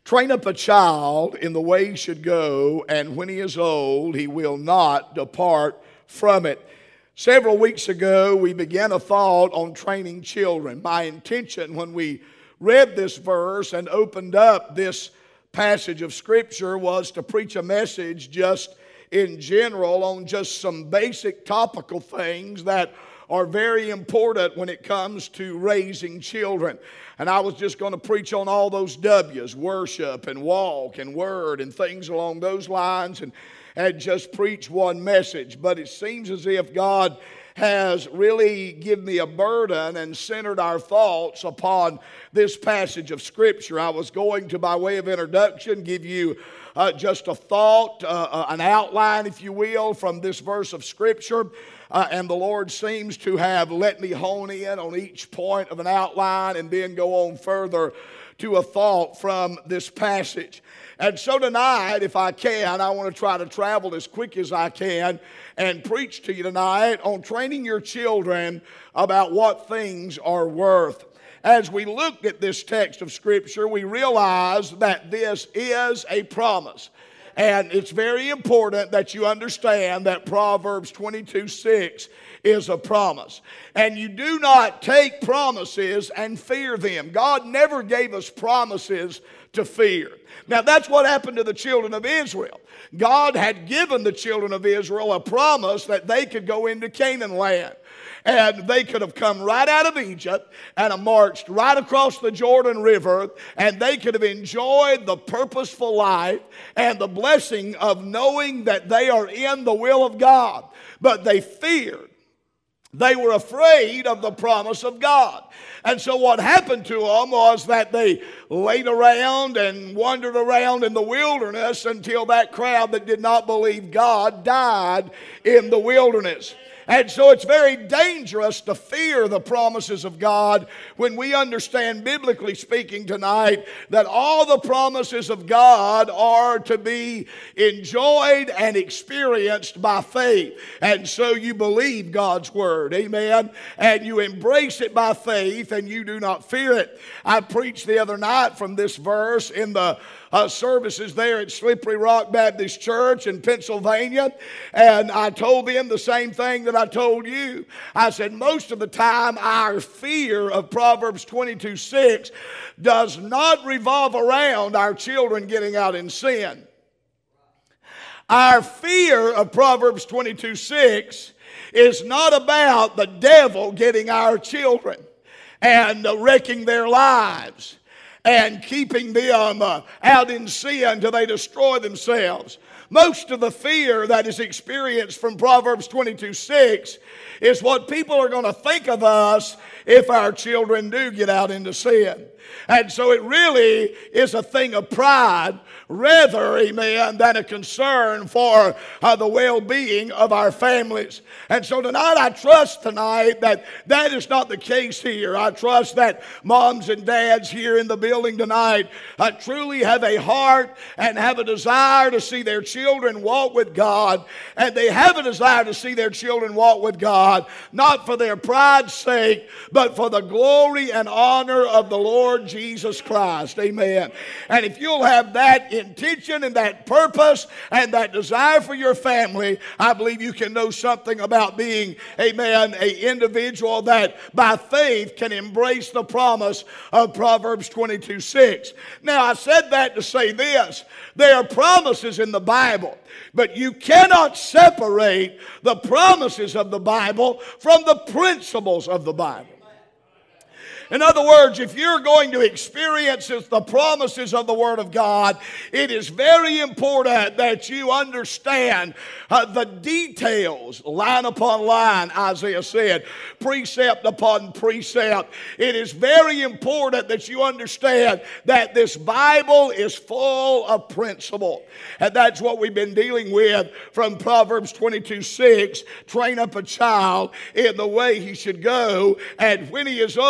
Train up a child in the way he should go, and when he is old, he will not depart from it. Several weeks ago, we began a thought on training children. My intention when we read this verse and opened up this passage of Scripture was to preach a message just in general on just some basic topical things that are very important when it comes to raising children. And I was just going to preach on all those W's, worship and walk and word and things along those lines, and just preach one message. But it seems as if God has really given me a burden and centered our thoughts upon this passage of Scripture. I was going to, by way of introduction, give you just a thought, an outline, if you will, from this verse of Scripture. And the Lord seems to have let me hone in on each point of an outline and then go on further to a thought from this passage. And so tonight, if I can, I want to try to travel as quick as I can and preach to you tonight on training your children about what things are worth. As we look at this text of Scripture, we realize that this is a promise. And it's very important that you understand that Proverbs 22:6 is a promise. And you do not take promises and fear them. God never gave us promises to fear. Now that's what happened to the children of Israel. God had given the children of Israel a promise that they could go into Canaan land. And they could have come right out of Egypt and have marched right across the Jordan River, and they could have enjoyed the purposeful life and the blessing of knowing that they are in the will of God. But they feared. They were afraid of the promise of God. And so what happened to them was that they laid around and wandered around in the wilderness until that crowd that did not believe God died in the wilderness. And so it's very dangerous to fear the promises of God when we understand, biblically speaking tonight, that all the promises of God are to be enjoyed and experienced by faith. And so you believe God's word, amen, and you embrace it by faith and you do not fear it. I preached the other night from this verse in the services there at Slippery Rock Baptist Church in Pennsylvania, and I told them the same thing that I told you. I said most of the time our fear of Proverbs 22:6 does not revolve around our children getting out in sin. Our fear of Proverbs 22:6 is not about the devil getting our children and wrecking their lives and keeping them out in sin till they destroy themselves. Most of the fear that is experienced from Proverbs 22:6 is what people are going to think of us if our children do get out into sin. And so it really is a thing of pride rather, amen, than a concern for the well-being of our families. And so tonight, I trust tonight that that is not the case here. I trust that moms and dads here in the building tonight truly have a heart and have a desire to see their children walk with God. And they have a desire to see their children walk with God, not for their pride's sake, but for the glory and honor of the Lord Jesus Christ. Amen. And if you'll have that intention and that purpose and that desire for your family, I believe you can know something about being, amen, an individual that by faith can embrace the promise of Proverbs 22:6. Now, I said that to say this. There are promises in the Bible, but you cannot separate the promises of the Bible from the principles of the Bible. In other words, if you're going to experience the promises of the Word of God, it is very important that you understand the details, line upon line, Isaiah said, precept upon precept. It is very important that you understand that this Bible is full of principle. And that's what we've been dealing with from Proverbs 22:6. Train up a child in the way he should go, and when he is old,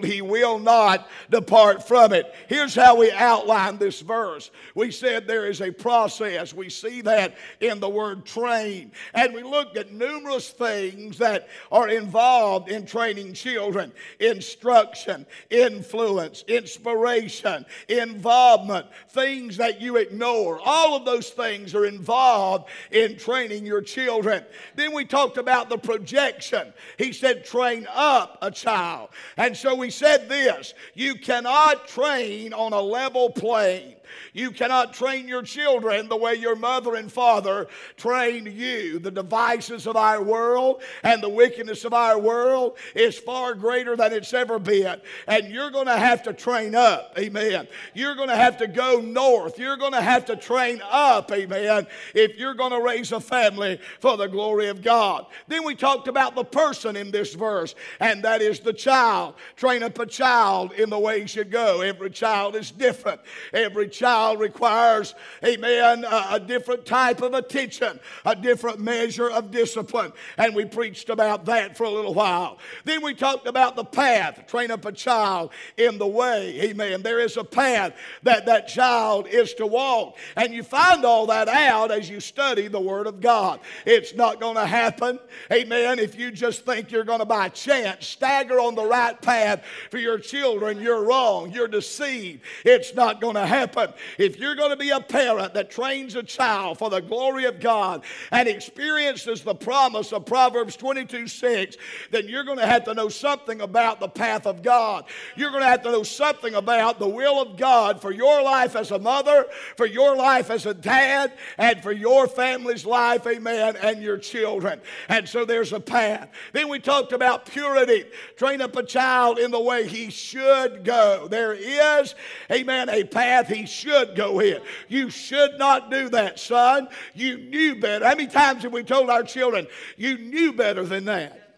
he will not depart from it. Here's how we outline this verse. We said there is a process. We see that in the word train. And we looked at numerous things that are involved in training children. Instruction, influence, inspiration, involvement, things that you ignore. All of those things are involved in training your children. Then we talked about the projection. He said, train up a child. And so we said this, you cannot train on a level plane. You cannot train your children the way your mother and father trained you. The devices of our world and the wickedness of our world is far greater than it's ever been. And you're going to have to train up, amen. You're going to have to go north. You're going to have to train up, amen, if you're going to raise a family for the glory of God. Then we talked about the person in this verse, and that is the child. Train up a child in the way he should go. Every child is different. Every child requires, amen, a different type of attention, a different measure of discipline. And we preached about that for a little while. Then we talked about the path. Train up a child in the way, amen. There is a path that that child is to walk. And you find all that out as you study the Word of God. It's not going to happen, amen, if you just think you're going to by chance stagger on the right path for your children. You're wrong. You're deceived. It's not going to happen. If you're going to be a parent that trains a child for the glory of God and experiences the promise of Proverbs 22:6, then you're going to have to know something about the path of God. You're going to have to know something about the will of God for your life as a mother, for your life as a dad, and for your family's life, amen, and your children. And so there's a path. Then we talked about purity. Train up a child in the way he should go. There is, amen, a path he should go in. You should not do that, son. You knew better. How many times have we told our children, you knew better than that?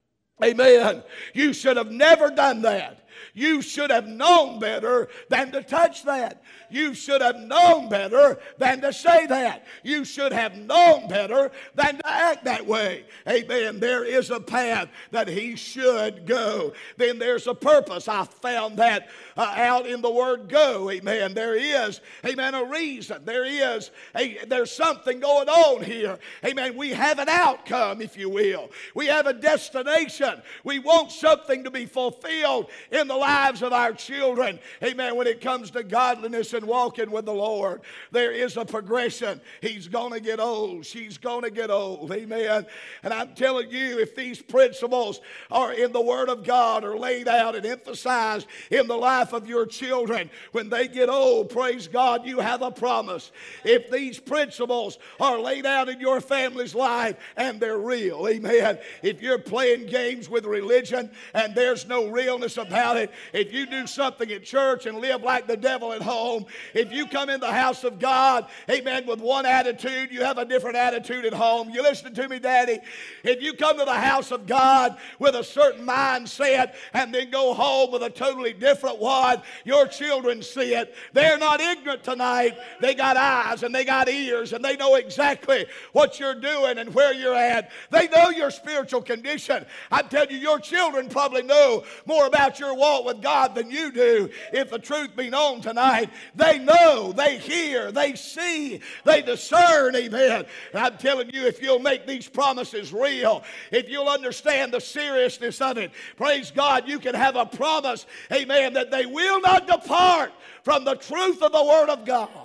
Amen. You should have never done that. You should have known better than to touch that. You should have known better than to say that. You should have known better than to act that way. Amen. There is a path that he should go. Then there's a purpose. I found that out in the word go. Amen. There is, amen, a reason. There's something going on here. Amen. We have an outcome, if you will. We have a destination. We want something to be fulfilled in the lives of our children. Amen. When it comes to godliness and walking with the Lord, there is a progression. He's going to get old. She's going to get old. Amen. And I'm telling you, if these principles are in the Word of God, are laid out and emphasized in the life of your children, when they get old, praise God, you have a promise. If these principles are laid out in your family's life and they're real, amen. If you're playing games with religion and there's no realness about it, if you do something at church and live like the devil at home, if you come in the house of God, amen, with one attitude, you have a different attitude at home. You listening to me, Daddy? If you come to the house of God with a certain mindset and then go home with a totally different one, your children see it. They're not ignorant tonight. They got eyes and they got ears and they know exactly what you're doing and where you're at. They know your spiritual condition. I'm telling you, your children probably know more about your walk with God than you do. If the truth be known tonight, they know, they hear, they see, they discern, amen. And I'm telling you, if you'll make these promises real, if you'll understand the seriousness of it, praise God, you can have a promise, amen, that they will not depart from the truth of the Word of God.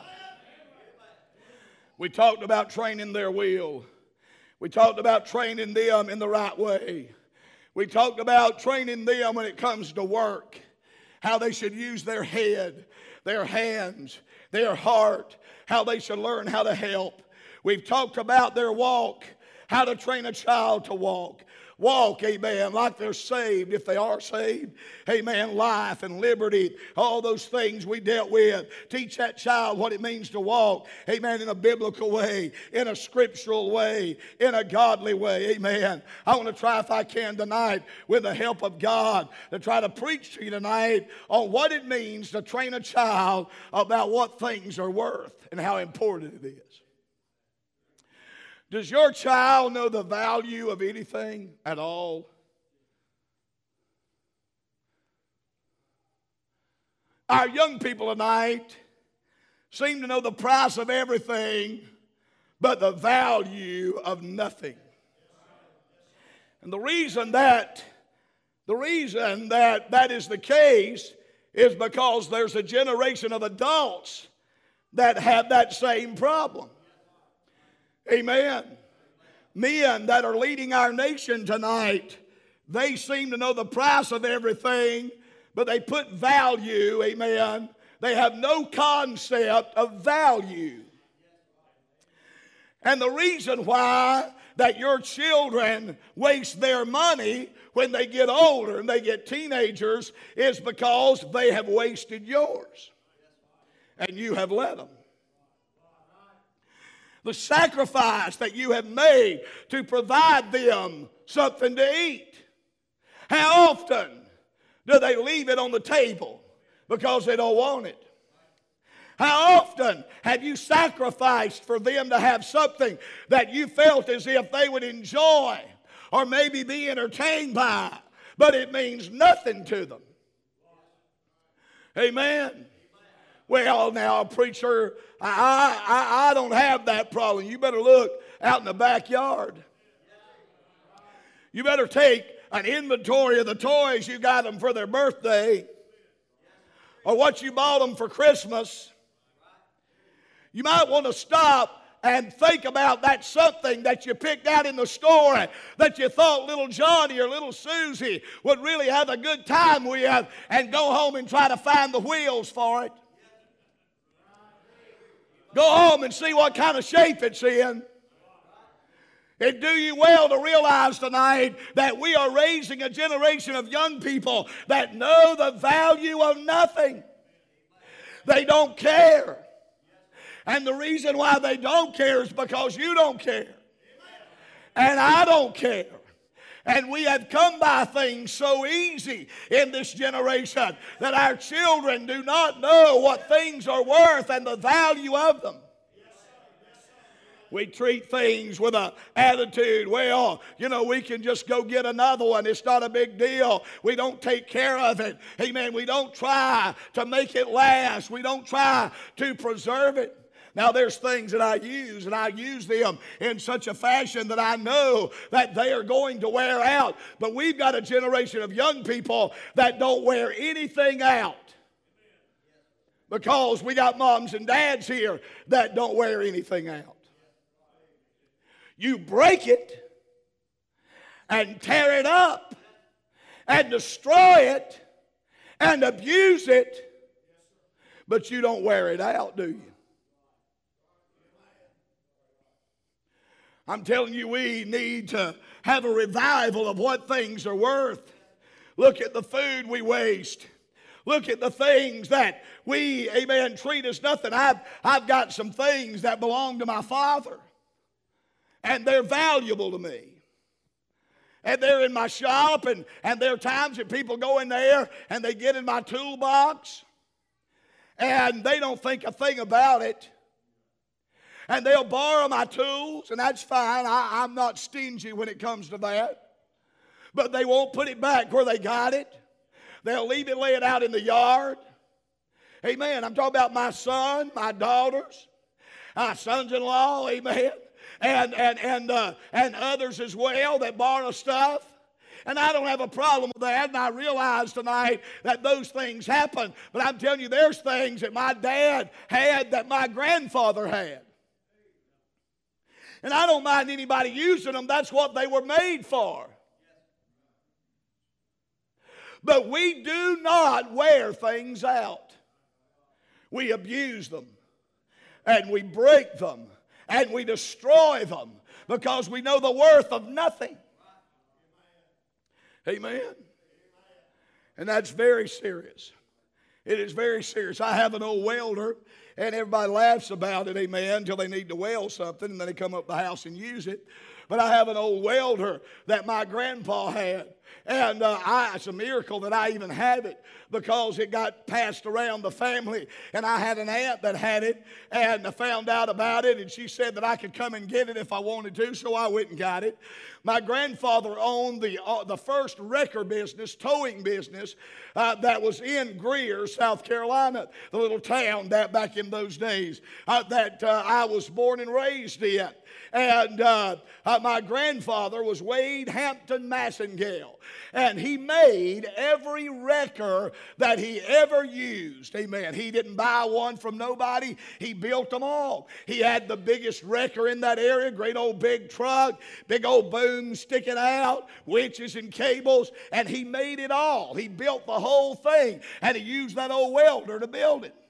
We talked about training their will. We talked about training them in the right way. We talked about training them when it comes to work, how they should use their head, their hands, their heart, how they should learn how to help. We've talked about their walk, how to train a child to walk. Walk, amen, like they're saved, if they are saved. Amen, life and liberty, all those things we dealt with. Teach that child what it means to walk, amen, in a biblical way, in a scriptural way, in a godly way, amen. I want to try, if I can tonight, with the help of God, to try to preach to you tonight on what it means to train a child about what things are worth and how important it is. Does your child know the value of anything at all? Our young people tonight seem to know the price of everything but the value of nothing. And the reason that is the case is because there's a generation of adults that have that same problem. Amen. Men that are leading our nation tonight, they seem to know the price of everything, but they put value, amen. They have no concept of value. And the reason why that your children waste their money when they get older and they get teenagers is because they have wasted yours. And you have let them. The sacrifice that you have made to provide them something to eat. How often do they leave it on the table because they don't want it? How often have you sacrificed for them to have something that you felt as if they would enjoy or maybe be entertained by, but it means nothing to them? Amen. Well, now, preacher, I don't have that problem. You better look out in the backyard. You better take an inventory of the toys you got them for their birthday or what you bought them for Christmas. You might want to stop and think about that something that you picked out in the store that you thought little Johnny or little Susie would really have a good time with, and go home and try to find the wheels for it. Go home and see what kind of shape it's in. It do you well to realize tonight that we are raising a generation of young people that know the value of nothing. They don't care. And the reason why they don't care is because you don't care. And I don't care. And we have come by things so easy in this generation that our children do not know what things are worth and the value of them. We treat things with an attitude, well, we can just go get another one. It's not a big deal. We don't take care of it. Amen. We don't try to make it last. We don't try to preserve it. Now, there's things that I use, and I use them in such a fashion that I know that they are going to wear out. But we've got a generation of young people that don't wear anything out. Because we got moms and dads here that don't wear anything out. You break it and tear it up and destroy it and abuse it, but you don't wear it out, do you? I'm telling you, we need to have a revival of what things are worth. Look at the food we waste. Look at the things that we, amen, treat as nothing. I've got some things that belong to my father, and they're valuable to me. And they're in my shop, and there are times that people go in there and they get in my toolbox, and they don't think a thing about it. And they'll borrow my tools, and that's fine. I'm not stingy when it comes to that. But they won't put it back where they got it. They'll leave it laid out in the yard. Amen. I'm talking about my son, my daughters, my sons-in-law, amen, and others as well that borrow stuff. And I don't have a problem with that, and I realize tonight that those things happen. But I'm telling you, there's things that my dad had that my grandfather had. And I don't mind anybody using them. That's what they were made for. But we do not wear things out. We abuse them. And we break them. And we destroy them. Because we know the worth of nothing. Amen. And that's very serious. It is very serious. I have an old welder, and everybody laughs about it, amen, until they need to weld something, and then they come up the house and use it. But I have an old welder that my grandpa had. And it's a miracle that I even have it, because it got passed around the family. And I had an aunt that had it, and I found out about it, and she said that I could come and get it if I wanted to, so I went and got it. My grandfather owned the first wrecker business, towing business, that was in Greer, South Carolina, the little town that back in those days that I was born and raised in. And my grandfather was Wade Hampton Massengale, and he made every wrecker that he ever used. Amen. He didn't buy one from nobody. He built them all. He had the biggest wrecker in that area, great old big truck, big old boom sticking out, winches and cables, and he made it all. He built the whole thing, and he used that old welder to build it.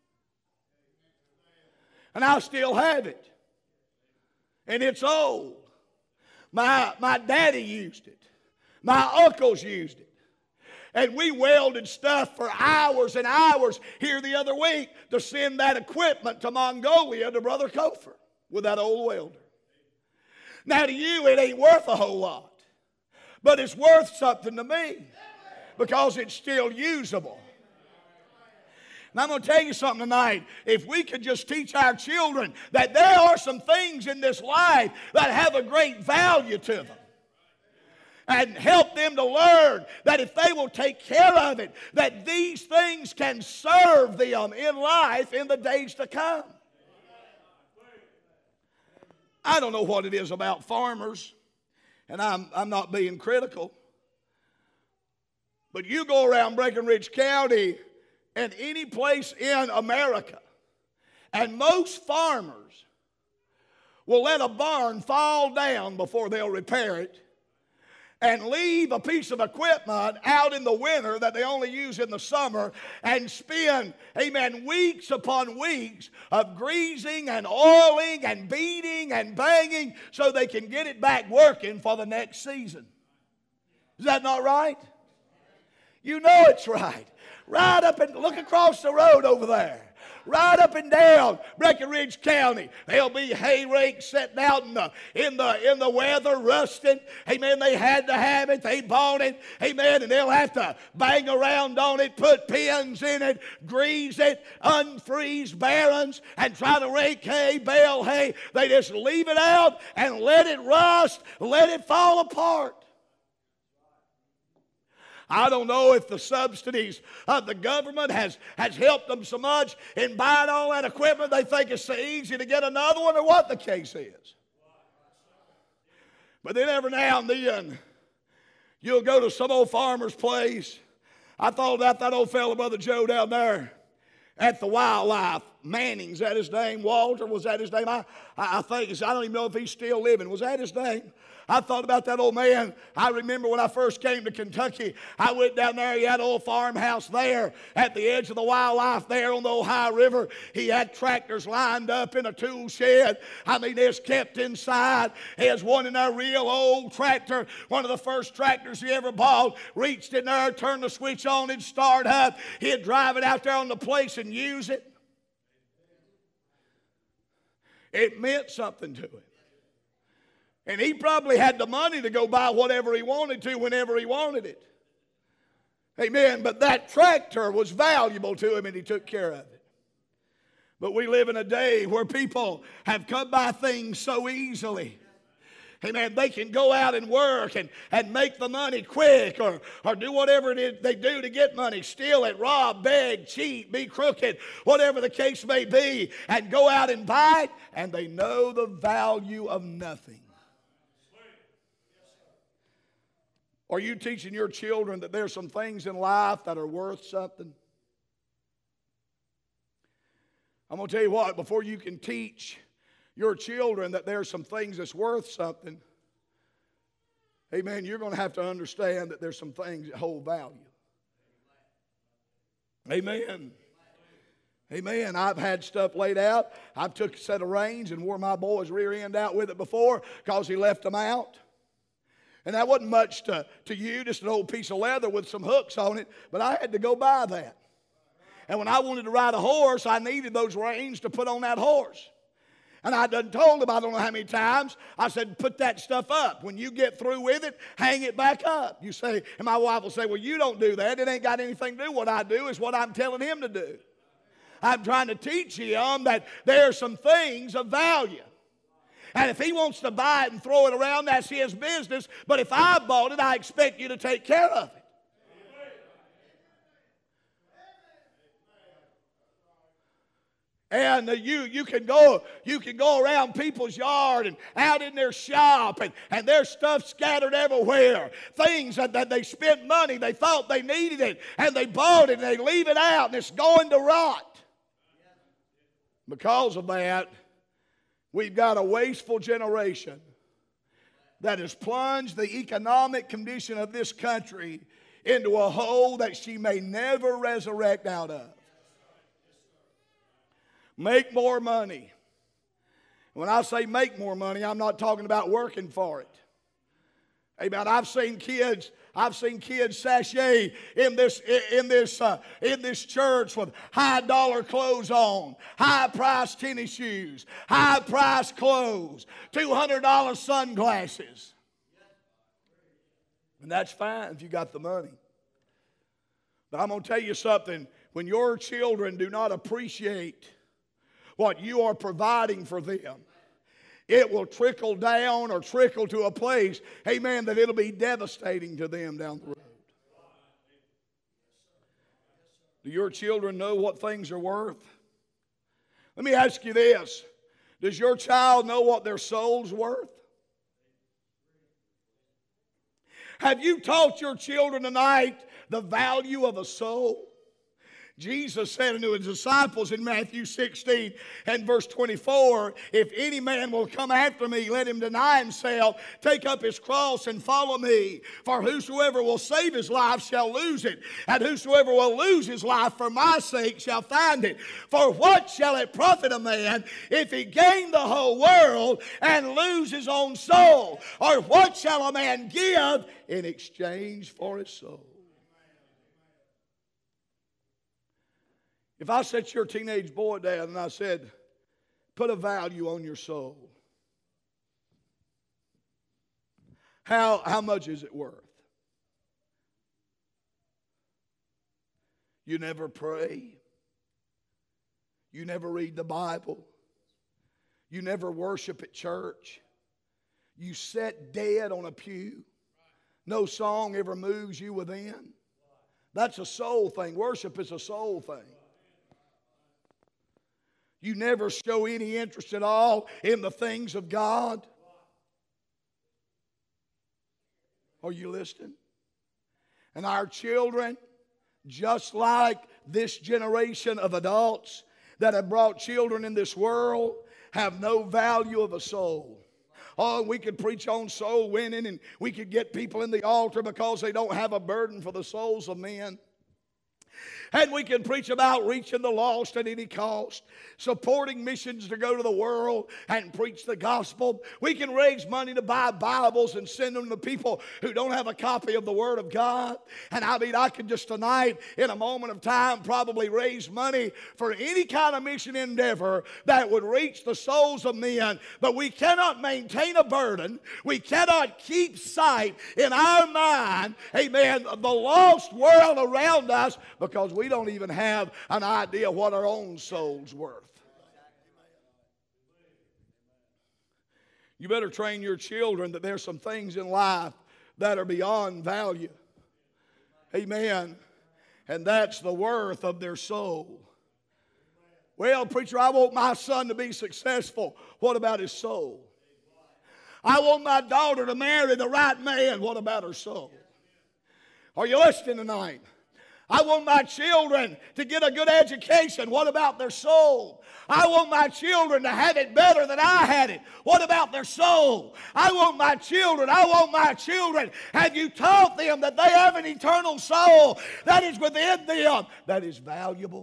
And I still have it. And it's old. My daddy used it. My uncles used it. And we welded stuff for hours and hours here the other week to send that equipment to Mongolia to Brother Kofer with that old welder. Now to you it ain't worth a whole lot, but it's worth something to me because it's still usable. And I'm going to tell you something tonight. If we could just teach our children that there are some things in this life that have a great value to them, and help them to learn that if they will take care of it, that these things can serve them in life in the days to come. I don't know what it is about farmers, and I'm not being critical, but you go around Breckinridge County and any place in America, and most farmers will let a barn fall down before they'll repair it and leave a piece of equipment out in the winter that they only use in the summer and spend, amen, weeks upon weeks of greasing and oiling and beating and banging so they can get it back working for the next season. Is that not right? You know it's right. Right up and look across the road over there. Right up and down Breckinridge County, there'll be hay rakes sitting out in the weather, rusting. Amen. They had to have it. They bought it. Amen. And they'll have to bang around on it, put pins in it, grease it, unfreeze barrens, and try to rake hay, bale hay. They just leave it out and let it rust, let it fall apart. I don't know if the subsidies of the government has helped them so much in buying all that equipment they think it's so easy to get another one, or what the case is. But then every now and then you'll go to some old farmer's place. I thought about that old fellow, Brother Joe, down there at the Wildlife. Manning's that his name? Walter, was that his name? I think, I don't even know if he's still living. Was that his name? I thought about that old man. I remember when I first came to Kentucky, I went down there. He had an old farmhouse there at the edge of the Wildlife there on the Ohio River. He had tractors lined up in a tool shed. I mean, it's kept inside. He has one in there, real old tractor, one of the first tractors he ever bought. Reached in there, turned the switch on, and start up. He'd drive it out there on the place and use it. It meant something to him. And he probably had the money to go buy whatever he wanted to whenever he wanted it. Amen. But that tractor was valuable to him, and he took care of it. But we live in a day where people have come by things so easily. Amen. They can go out and work and make the money quick, or do whatever it is they do to get money. Steal it, rob, beg, cheat, be crooked, whatever the case may be, and go out and buy it, and they know the value of nothing. Are you teaching your children that there's some things in life that are worth something? I'm going to tell you what, before you can teach your children that there's some things that's worth something, amen, you're going to have to understand that there's some things that hold value. Amen. Amen. I've had stuff laid out. I've took a set of reins and wore my boy's rear end out with it before because he left them out. And that wasn't much to you, just an old piece of leather with some hooks on it, but I had to go buy that. And when I wanted to ride a horse, I needed those reins to put on that horse. And I done told them, I don't know how many times, I said, put that stuff up. When you get through with it, hang it back up. You say, and my wife will say, well, you don't do that. It ain't got anything to do. What I do is what I'm telling him to do. I'm trying to teach him that there are some things of value. And if he wants to buy it and throw it around, that's his business. But if I bought it, I expect you to take care of it. And you can go around people's yard and out in their shop, and there's stuff scattered everywhere. Things that they spent money, they thought they needed it, and they bought it, and they leave it out, and it's going to rot. Because of that, we've got a wasteful generation that has plunged the economic condition of this country into a hole that she may never resurrect out of. Make more money. When I say make more money, I'm not talking about working for it. Amen. I've seen kids sashay in this church with high dollar clothes on, high price tennis shoes, high price clothes, $200 sunglasses. And that's fine if you got the money. But I'm going to tell you something. When your children do not appreciate what you are providing for them, it will trickle down or trickle to a place, amen, that it'll be devastating to them down the road. Do your children know what things are worth? Let me ask you this. Does your child know what their soul's worth? Have you taught your children tonight the value of a soul? Jesus said unto his disciples in Matthew 16 and verse 24, if any man will come after me, let him deny himself, take up his cross and follow me. For whosoever will save his life shall lose it, and whosoever will lose his life for my sake shall find it. For what shall it profit a man if he gain the whole world and lose his own soul? Or what shall a man give in exchange for his soul? If I set your teenage boy down and I said, put a value on your soul, how much is it worth? You never pray. You never read the Bible. You never worship at church. You sit dead on a pew. No song ever moves you within. That's a soul thing. Worship is a soul thing. You never show any interest at all in the things of God. Are you listening? And our children, just like this generation of adults that have brought children in this world, have no value of a soul. Oh, we could preach on soul winning, and we could get people in the altar because they don't have a burden for the souls of men. And we can preach about reaching the lost at any cost, supporting missions to go to the world and preach the gospel. We can raise money to buy Bibles and send them to people who don't have a copy of the Word of God. And I could just tonight, in a moment of time, probably raise money for any kind of mission endeavor that would reach the souls of men. But we cannot maintain a burden. We cannot keep sight in our mind, amen, the lost world around us, because we don't even have an idea what our own soul's worth. You better train your children that there's some things in life that are beyond value. Amen. And that's the worth of their soul. Well, preacher, I want my son to be successful. What about his soul? I want my daughter to marry the right man. What about her soul? Are you listening tonight? I want my children to get a good education. What about their soul? I want my children to have it better than I had it. What about their soul? I want my children. Have you taught them that they have an eternal soul that is within them, that is valuable?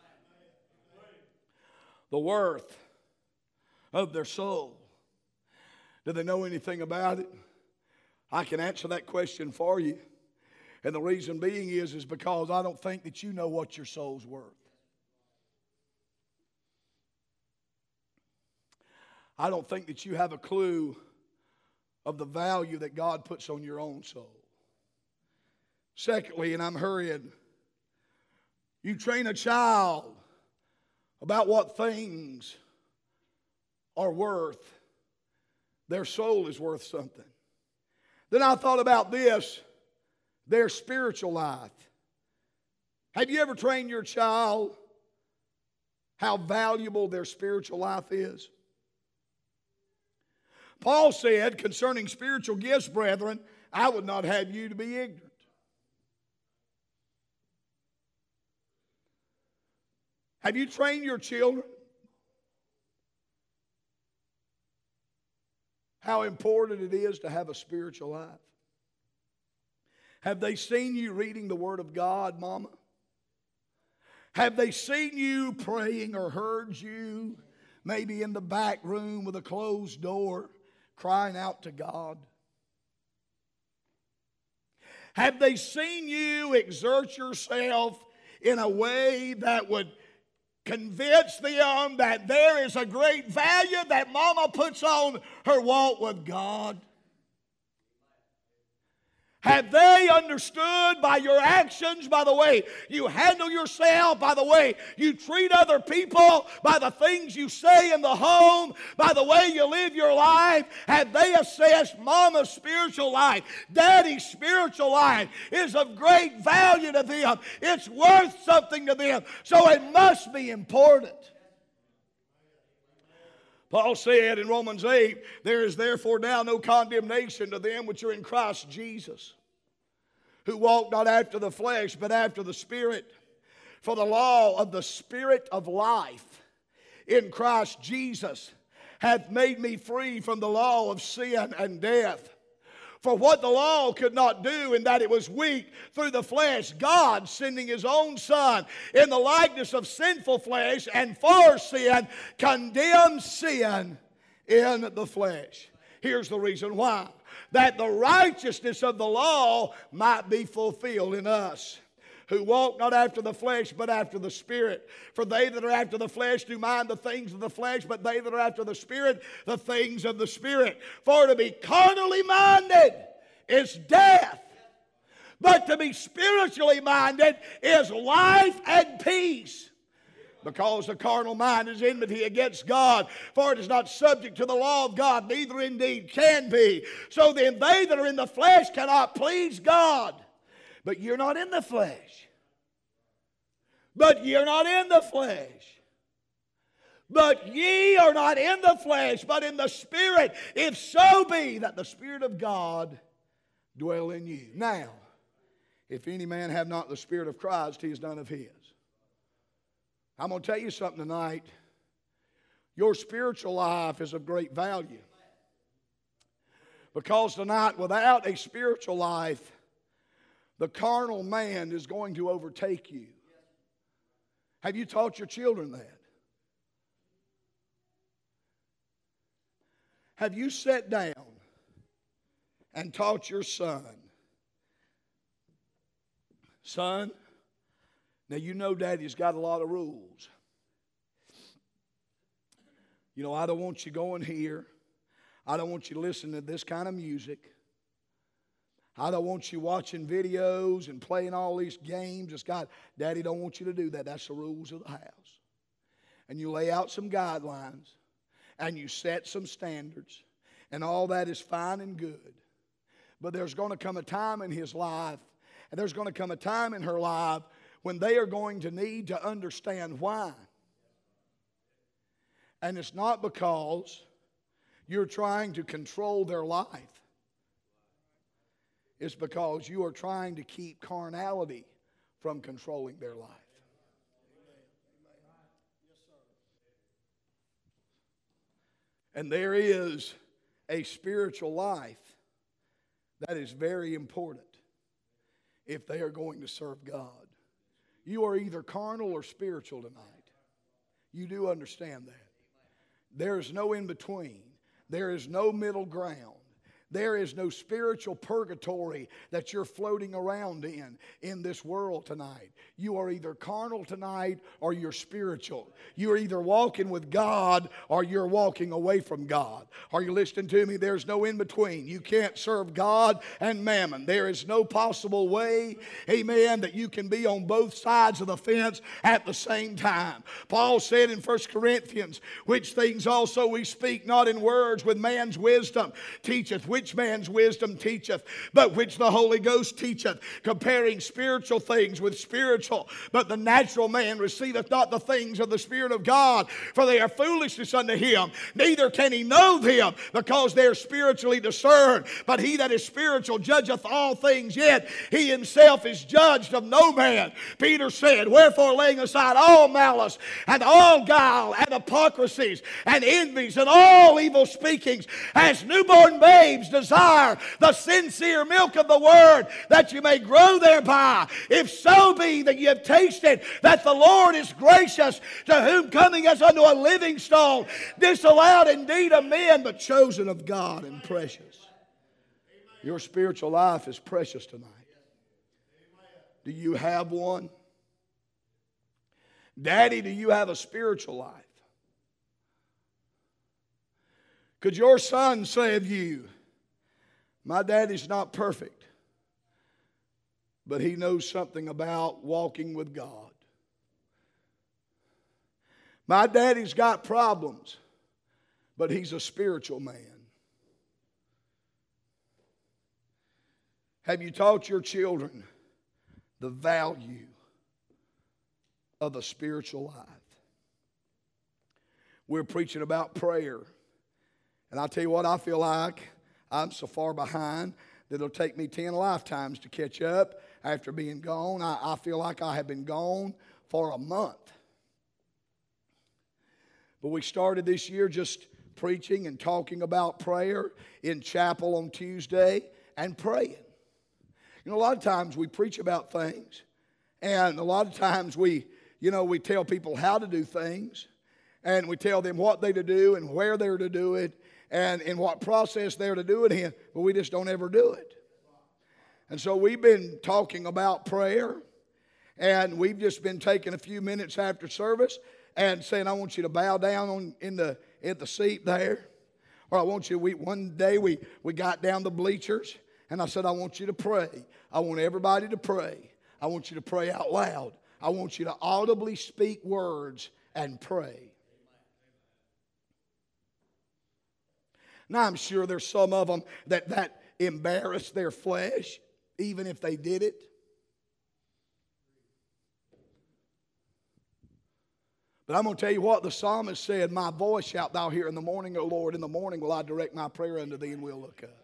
The worth of their soul. Do they know anything about it? I can answer that question for you. And the reason being is because I don't think that you know what your soul's worth. I don't think that you have a clue of the value that God puts on your own soul. Secondly, and I'm hurrying, you train a child about what things are worth. Their soul is worth something. Then I thought about this, their spiritual life. Have you ever trained your child how valuable their spiritual life is? Paul said concerning spiritual gifts, brethren, I would not have you to be ignorant. Have you trained your children how important it is to have a spiritual life? Have they seen you reading the Word of God, Mama? Have they seen you praying or heard you maybe in the back room with a closed door crying out to God? Have they seen you exert yourself in a way that would convince them that there is a great value that Mama puts on her walk with God? Have they understood by your actions, by the way you handle yourself, by the way you treat other people, by the things you say in the home, by the way you live your life? Have they assessed Mama's spiritual life, Daddy's spiritual life is of great value to them? It's worth something to them, so it must be important. Paul said in Romans 8, there is therefore now no condemnation to them which are in Christ Jesus, who walk not after the flesh, but after the Spirit. For the law of the Spirit of life in Christ Jesus hath made me free from the law of sin and death. For what the law could not do, in that it was weak through the flesh, God, sending His own Son in the likeness of sinful flesh, and for sin, condemned sin in the flesh. Here's the reason why. That the righteousness of the law might be fulfilled in us, who walk not after the flesh, but after the Spirit. For they that are after the flesh do mind the things of the flesh, but they that are after the Spirit, the things of the Spirit. For to be carnally minded is death, but to be spiritually minded is life and peace. Because the carnal mind is enmity against God, for it is not subject to the law of God, neither indeed can be. So then they that are in the flesh cannot please God. But you're not in the flesh. But you're not in the flesh. But ye are not in the flesh, but in the Spirit, if so be that the Spirit of God dwell in you. Now, if any man have not the Spirit of Christ, he is none of his. I'm going to tell you something tonight. Your spiritual life is of great value. Because tonight, without a spiritual life, the carnal man is going to overtake you. Have you taught your children that? Have you sat down and taught your son, son, now you know Daddy's got a lot of rules. You know, I don't want you going here. I don't want you listening to this kind of music. I don't want you watching videos and playing all these games. It's got, Daddy don't want you to do that. That's the rules of the house. And you lay out some guidelines and you set some standards, and all that is fine and good. But there's going to come a time in his life, and there's going to come a time in her life when they are going to need to understand why. And it's not because you're trying to control their life. It's because you are trying to keep carnality from controlling their life. And there is a spiritual life that is very important if they are going to serve God. You are either carnal or spiritual tonight. You do understand that. There is no in between. There is no middle ground. There is no spiritual purgatory that you're floating around in this world tonight. You are either carnal tonight or you're spiritual. You are either walking with God or you're walking away from God. Are you listening to me? There's no in between. You can't serve God and mammon. There is no possible way, amen, that you can be on both sides of the fence at the same time. Paul said in 1 Corinthians, which things also we speak not in words with man's wisdom teacheth, which man's wisdom teacheth, but which the Holy Ghost teacheth, comparing spiritual things with spiritual. But the natural man receiveth not the things of the Spirit of God, for they are foolishness unto him, neither can he know them, because they are spiritually discerned. But he that is spiritual judgeth all things, yet he himself is judged of no man. Peter said, wherefore laying aside all malice, and all guile, and hypocrisies, and envies, and all evil speakings, as newborn babes desire the sincere milk of the word, that you may grow thereby, if so be that you have tasted that the Lord is gracious, to whom coming as unto a living stone, disallowed indeed of men, but chosen of God and precious. Your spiritual life is precious tonight. Do you have one? Daddy, do you have a spiritual life? Could your son say of you, my daddy's not perfect, but he knows something about walking with God. My daddy's got problems, but he's a spiritual man. Have you taught your children the value of the spiritual life? We're preaching about prayer. And I'll tell you what, I feel like I'm so far behind that it'll take me 10 lifetimes to catch up after being gone. I feel like I have been gone for a month. But we started this year just preaching and talking about prayer in chapel on Tuesday and praying. You know, a lot of times we preach about things, and a lot of times we tell people how to do things, and we tell them what they're to do and where they're to do it, and in what process they're to do it in, but we just don't ever do it. And so we've been talking about prayer, and we've just been taking a few minutes after service and saying, I want you to bow down at the seat there. Or I want you, one day we got down the bleachers, and I said, I want you to pray. I want everybody to pray. I want you to pray out loud. I want you to audibly speak words and pray. Now, I'm sure there's some of them that embarrass their flesh, even if they did it. But I'm going to tell you what the psalmist said, my voice shalt thou hear in the morning, O Lord. In the morning will I direct my prayer unto thee, and will look up.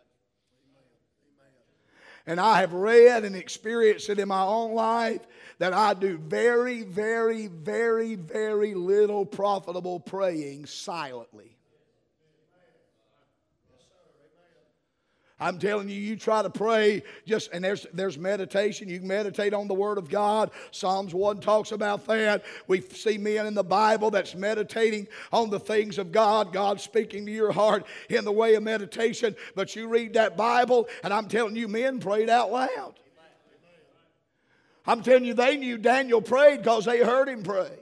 And I have read and experienced it in my own life that I do very, very, very, very little profitable praying silently. I'm telling you, you try to pray and there's meditation. You can meditate on the Word of God. Psalms 1 talks about that. We see men in the Bible that's meditating on the things of God. God speaking to your heart in the way of meditation. But you read that Bible, and I'm telling you, men prayed out loud. I'm telling you, they knew Daniel prayed because they heard him pray.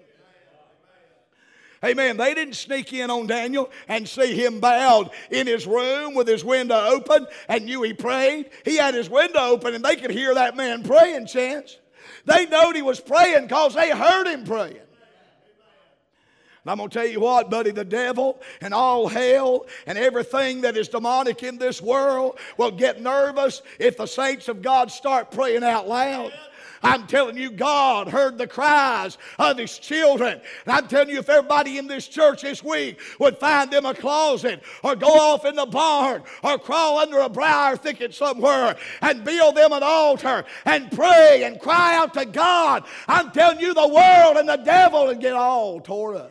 Amen. They didn't sneak in on Daniel and see him bowed in his room with his window open and knew he prayed. He had his window open and they could hear that man praying, chance. They knowed he was praying because they heard him praying. And I'm going to tell you what, buddy, the devil and all hell and everything that is demonic in this world will get nervous if the saints of God start praying out loud. I'm telling you, God heard the cries of His children. And I'm telling you, if everybody in this church this week would find them a closet or go off in the barn or crawl under a briar thicket somewhere and build them an altar and pray and cry out to God, I'm telling you, the world and the devil would get all tore up.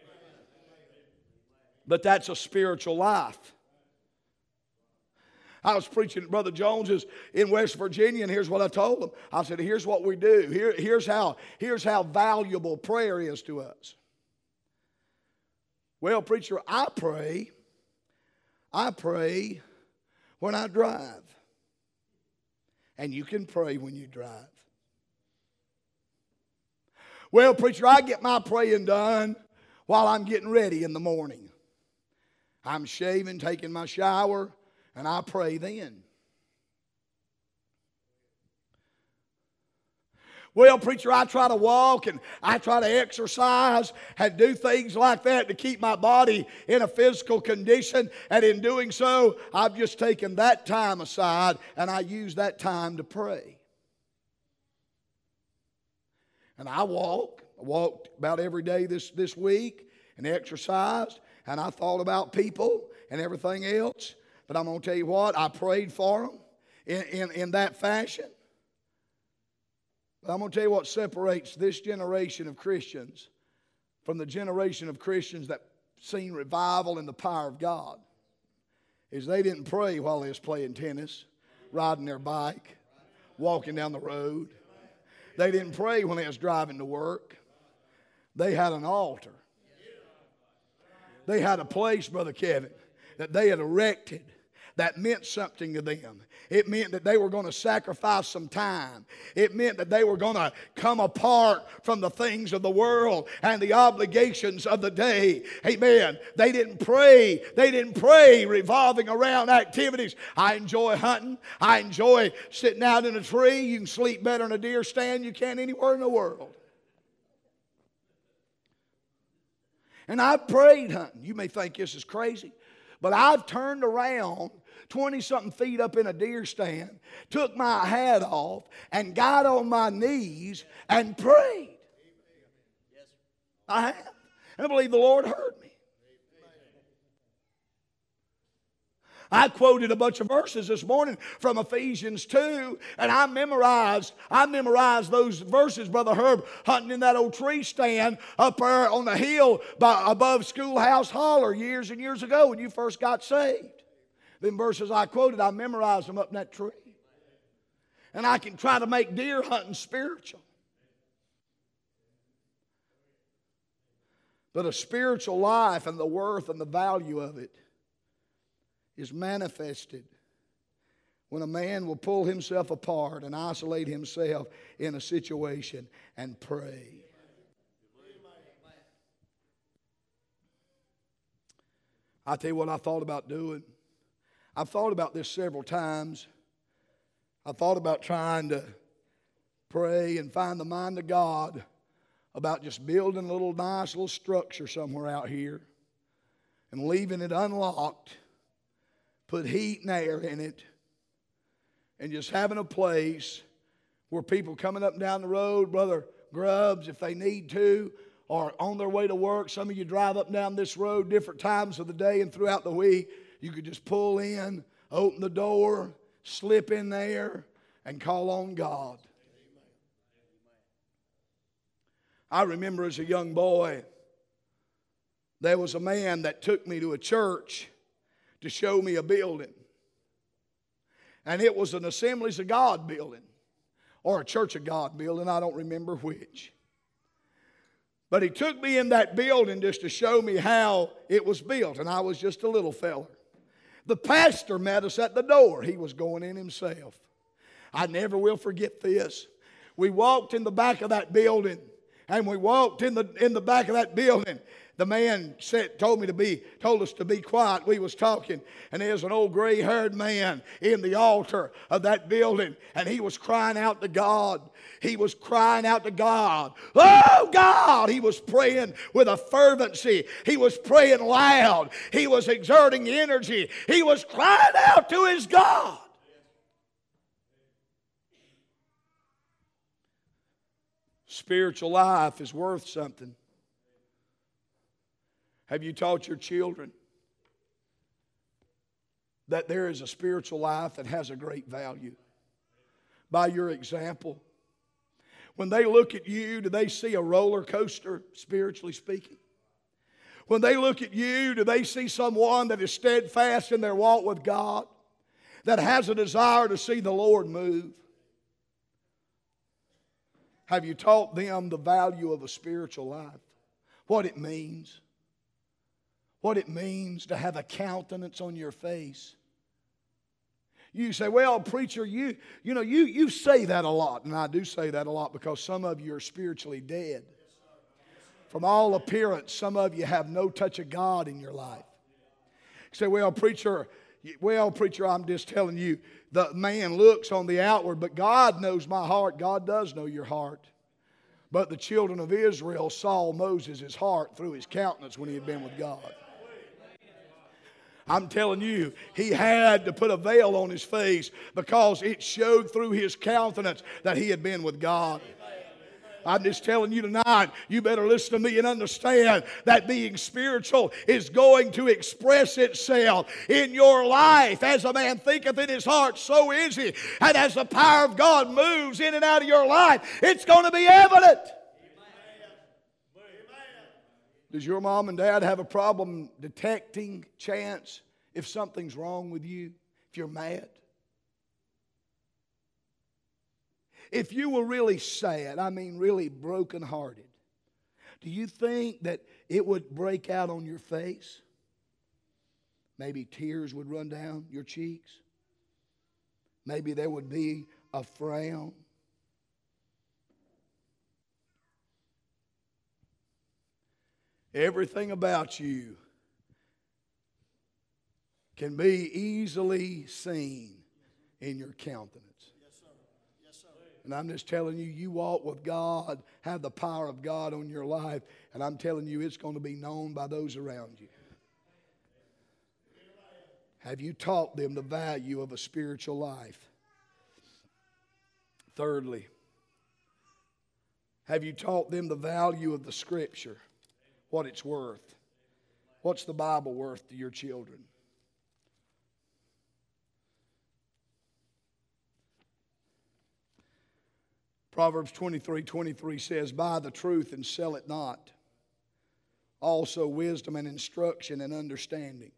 But that's a spiritual life. I was preaching at Brother Jones's in West Virginia, and here's what I told them. I said, here's what we do. Here's how valuable prayer is to us. Well, preacher, I pray when I drive. And you can pray when you drive. Well, preacher, I get my praying done while I'm getting ready in the morning. I'm shaving, taking my shower, and I pray then. Well, preacher, I try to walk and I try to exercise and do things like that to keep my body in a physical condition. And in doing so, I've just taken that time aside and I use that time to pray. And I walked about every day this week and exercised. And I thought about people and everything else. But I'm going to tell you what, I prayed for them in that fashion. But I'm going to tell you what separates this generation of Christians from the generation of Christians that seen revival and the power of God is they didn't pray while they was playing tennis, riding their bike, walking down the road. They didn't pray when they was driving to work. They had an altar. They had a place, Brother Kevin, that they had erected that meant something to them. It meant that they were going to sacrifice some time. It meant that they were going to come apart from the things of the world and the obligations of the day. Amen. They didn't pray. They didn't pray revolving around activities. I enjoy hunting. I enjoy sitting out in a tree. You can sleep better in a deer stand you can anywhere in the world. And I prayed hunting. You may think this is crazy, but I've turned around 20-something feet up in a deer stand, took my hat off, and got on my knees and prayed. I have. And I believe the Lord heard me. I quoted a bunch of verses this morning from Ephesians 2, and I memorized those verses, Brother Herb, hunting in that old tree stand up there on the hill above Schoolhouse Holler years and years ago when you first got saved. Them verses I quoted, I memorized them up in that tree. And I can try to make deer hunting spiritual. But a spiritual life and the worth and the value of it is manifested when a man will pull himself apart and isolate himself in a situation and pray. I'll tell you what I thought about doing. I've thought about this several times. I thought about trying to pray and find the mind of God about just building a little nice little structure somewhere out here and leaving it unlocked, put heat and air in it, and just having a place where people coming up and down the road, Brother Grubbs, if they need to, or on their way to work, some of you drive up and down this road different times of the day and throughout the week, you could just pull in, open the door, slip in there, and call on God. I remember as a young boy, there was a man that took me to a church to show me a building. And it was an Assemblies of God building, or a Church of God building, I don't remember which. But he took me in that building just to show me how it was built, and I was just a little fella. The pastor met us at the door. He was going in himself. I never will forget this. We walked in the back of that building, and we walked in the back of that building. The man told us to be quiet. We was talking, and there's an old gray-haired man in the altar of that building, and he was crying out to God. He was crying out to God. Oh, God! He was praying with a fervency. He was praying loud. He was exerting energy. He was crying out to his God. Spiritual life is worth something. Have you taught your children that there is a spiritual life that has a great value? By your example. When they look at you, do they see a roller coaster, spiritually speaking? When they look at you, do they see someone that is steadfast in their walk with God, that has a desire to see the Lord move? Have you taught them the value of a spiritual life? What it means? What it means to have a countenance on your face You say, well, preacher, you say that a lot. And I do say that a lot because some of you are spiritually dead. From all appearance, some of you have no touch of God in your life. You say, well, preacher, I'm just telling you, the man looks on the outward, but God knows my heart. God does know your heart. But the children of Israel saw Moses' heart through his countenance when he had been with God. I'm telling you, he had to put a veil on his face because it showed through his countenance that he had been with God. I'm just telling you tonight, you better listen to me and understand that being spiritual is going to express itself in your life. As a man thinketh in his heart, so is he. And as the power of God moves in and out of your life, it's going to be evident. Does your mom and dad have a problem detecting chance if something's wrong with you, if you're mad? If you were really sad, I mean really brokenhearted, do you think that it would break out on your face? Maybe tears would run down your cheeks. Maybe there would be a frown. Everything about you can be easily seen in your countenance. And I'm just telling you, you walk with God, have the power of God on your life, and I'm telling you, it's going to be known by those around you. Have you taught them the value of a spiritual life? Thirdly, have you taught them the value of the Scripture, what it's worth? What's the Bible worth to your children? Proverbs 23:23 says, buy the truth and sell it not. Also wisdom and instruction and understanding.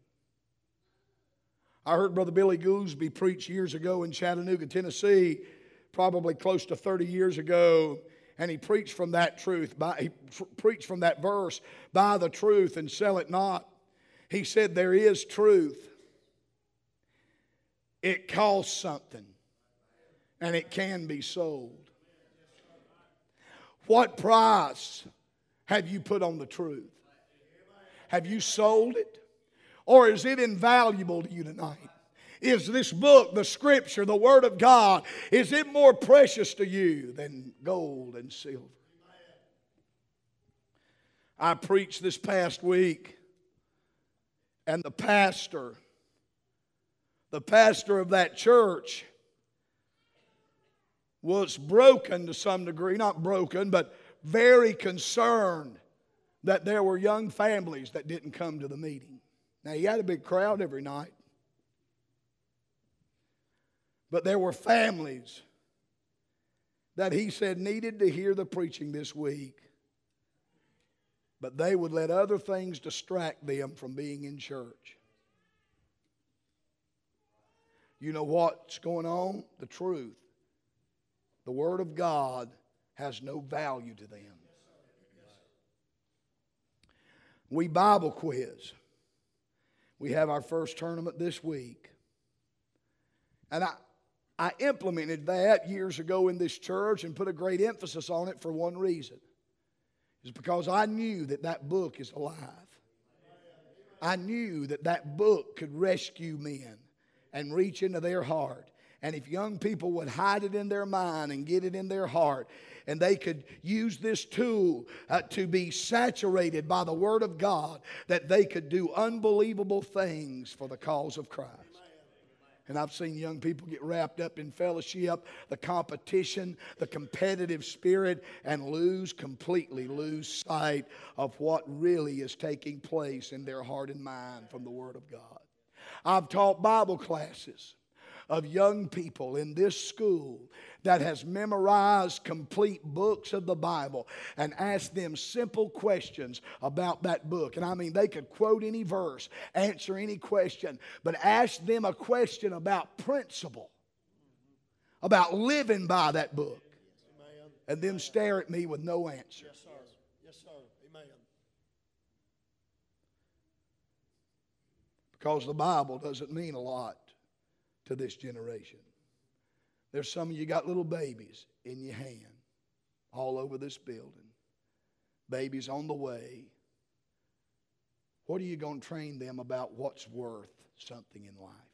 I heard Brother Billy Goolsby preach years ago in Chattanooga, Tennessee, probably close to 30 years ago, and he preached from that truth. He preached from that verse, buy the truth and sell it not. He said there is truth. It costs something, and it can be sold. What price have you put on the truth? Have you sold it? Or is it invaluable to you tonight? Is this book, the Scripture, the Word of God, is it more precious to you than gold and silver? I preached this past week, and the pastor of that church was broken to some degree, not broken, but very concerned that there were young families that didn't come to the meeting. Now, he had a big crowd every night, but there were families that he said needed to hear the preaching this week, but they would let other things distract them from being in church. You know what's going on? The truth. The Word of God has no value to them. We Bible quiz. We have our first tournament this week. And I implemented that years ago in this church and put a great emphasis on it for one reason. It's because I knew that that book is alive. I knew that that book could rescue men and reach into their heart. And if young people would hide it in their mind and get it in their heart, and they could use this tool to be saturated by the Word of God, that they could do unbelievable things for the cause of Christ. And I've seen young people get wrapped up in fellowship, the competition, the competitive spirit, and completely lose sight of what really is taking place in their heart and mind from the Word of God. I've taught Bible classes of young people in this school that has memorized complete books of the Bible and asked them simple questions about that book. And I mean, they could quote any verse, answer any question, but ask them a question about principle, about living by that book, and them stare at me with no answer. Yes, sir. Yes, sir. Amen. Because the Bible doesn't mean a lot to this generation. There's some of you got little babies in your hand all over this building. Babies on the way. What are you going to train them about what's worth something in life?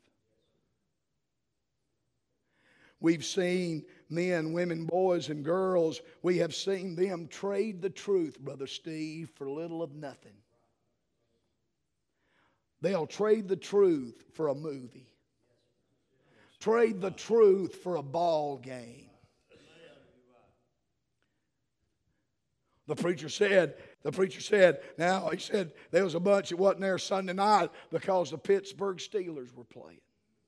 We've seen men, women, boys, and girls, we have seen them trade the truth, Brother Steve, for little of nothing. They'll trade the truth for a movie. Trade the truth for a ball game. The preacher said, now he said there was a bunch that wasn't there Sunday night because the Pittsburgh Steelers were playing.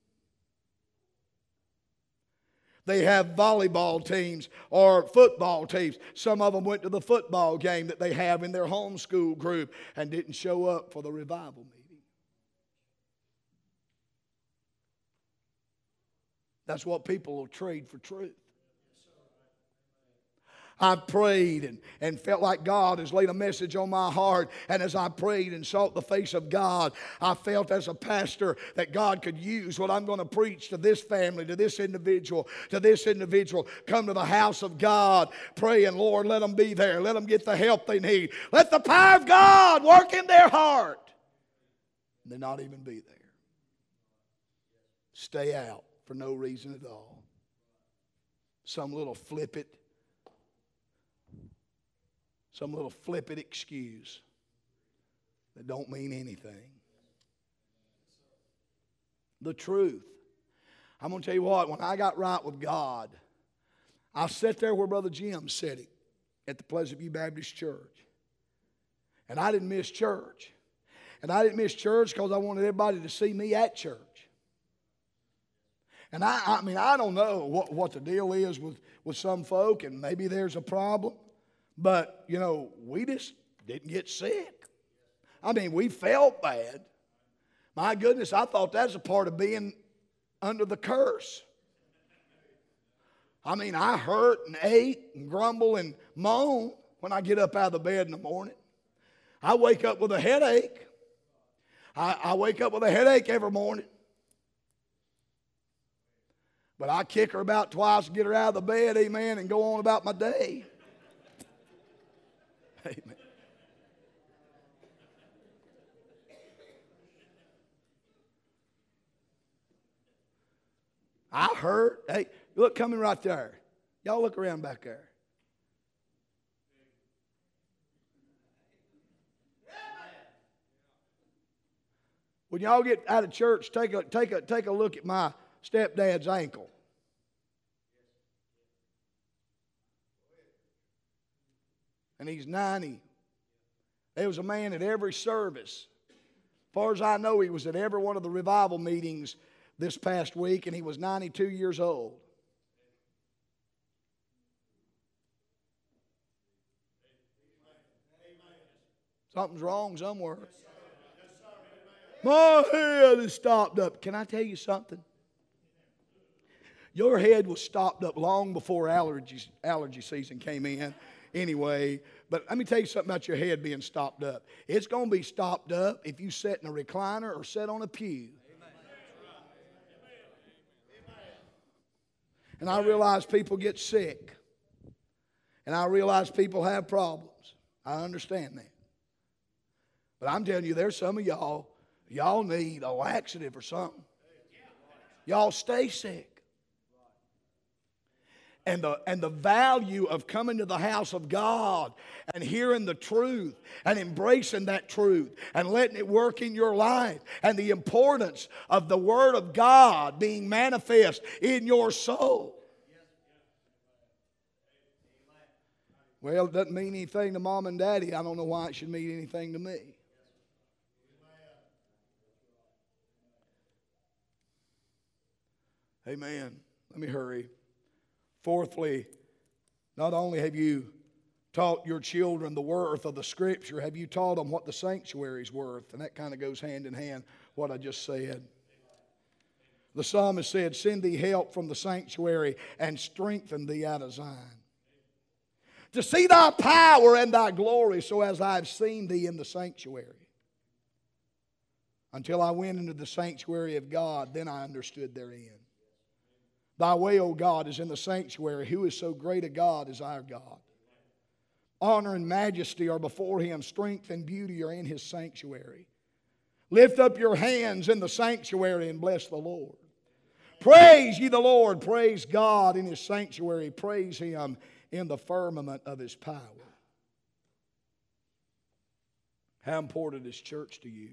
They have volleyball teams or football teams. Some of them went to the football game that they have in their homeschool group and didn't show up for the revival meeting. That's what people will trade for truth. I've prayed and felt like God has laid a message on my heart. And as I prayed and sought the face of God, I felt as a pastor that God could use what I'm going to preach to this family, to this individual, come to the house of God, praying, Lord, let them be there. Let them get the help they need. Let the power of God work in their heart. And they not even be there. Stay out for no reason at all. Some little flippant excuse that don't mean anything. The truth. I'm going to tell you what, when I got right with God, I sat there where Brother Jim sitting at the Pleasant View Baptist Church. And I didn't miss church. And I didn't miss church because I wanted everybody to see me at church. And I mean, I don't know what the deal is with some folk, and maybe there's a problem. But, you know, we just didn't get sick. I mean, we felt bad. My goodness, I thought that's a part of being under the curse. I mean, I hurt and ate and grumble and moan when I get up out of the bed in the morning. I wake up with a headache. I wake up with a headache every morning. But I kick her about twice and get her out of the bed, amen, and go on about my day. Amen. I hurt. Hey, look, coming right there. Y'all look around back there. When y'all get out of church, take a look at my stepdad's ankle. And he's 90. There was a man at every service. As far as I know, he was at every one of the revival meetings this past week, and he was 92 years old. Something's wrong somewhere. My head is stopped up. Can I tell you something? Your head was stopped up long before allergy season came in. Anyway, but let me tell you something about your head being stopped up. It's going to be stopped up if you sit in a recliner or sit on a pew. And I realize people get sick. And I realize people have problems. I understand that. But I'm telling you, there's some of y'all need a laxative or something. Y'all stay sick. And the value of coming to the house of God and hearing the truth and embracing that truth and letting it work in your life, and the importance of the Word of God being manifest in your soul. Well, it doesn't mean anything to Mom and Daddy. I don't know why it should mean anything to me. Amen. Let me hurry. Fourthly, not only have you taught your children the worth of the Scripture, have you taught them what the sanctuary is worth? And that kind of goes hand in hand what I just said. The psalmist said, "Send thee help from the sanctuary and strengthen thee out of Zion. To see thy power and thy glory, so as I have seen thee in the sanctuary." Until I went into the sanctuary of God, then I understood their end. Thy way, O God, is in the sanctuary. Who is so great a God as our God? Honor and majesty are before Him. Strength and beauty are in His sanctuary. Lift up your hands in the sanctuary and bless the Lord. Praise ye the Lord. Praise God in His sanctuary. Praise Him in the firmament of His power. How important is church to you?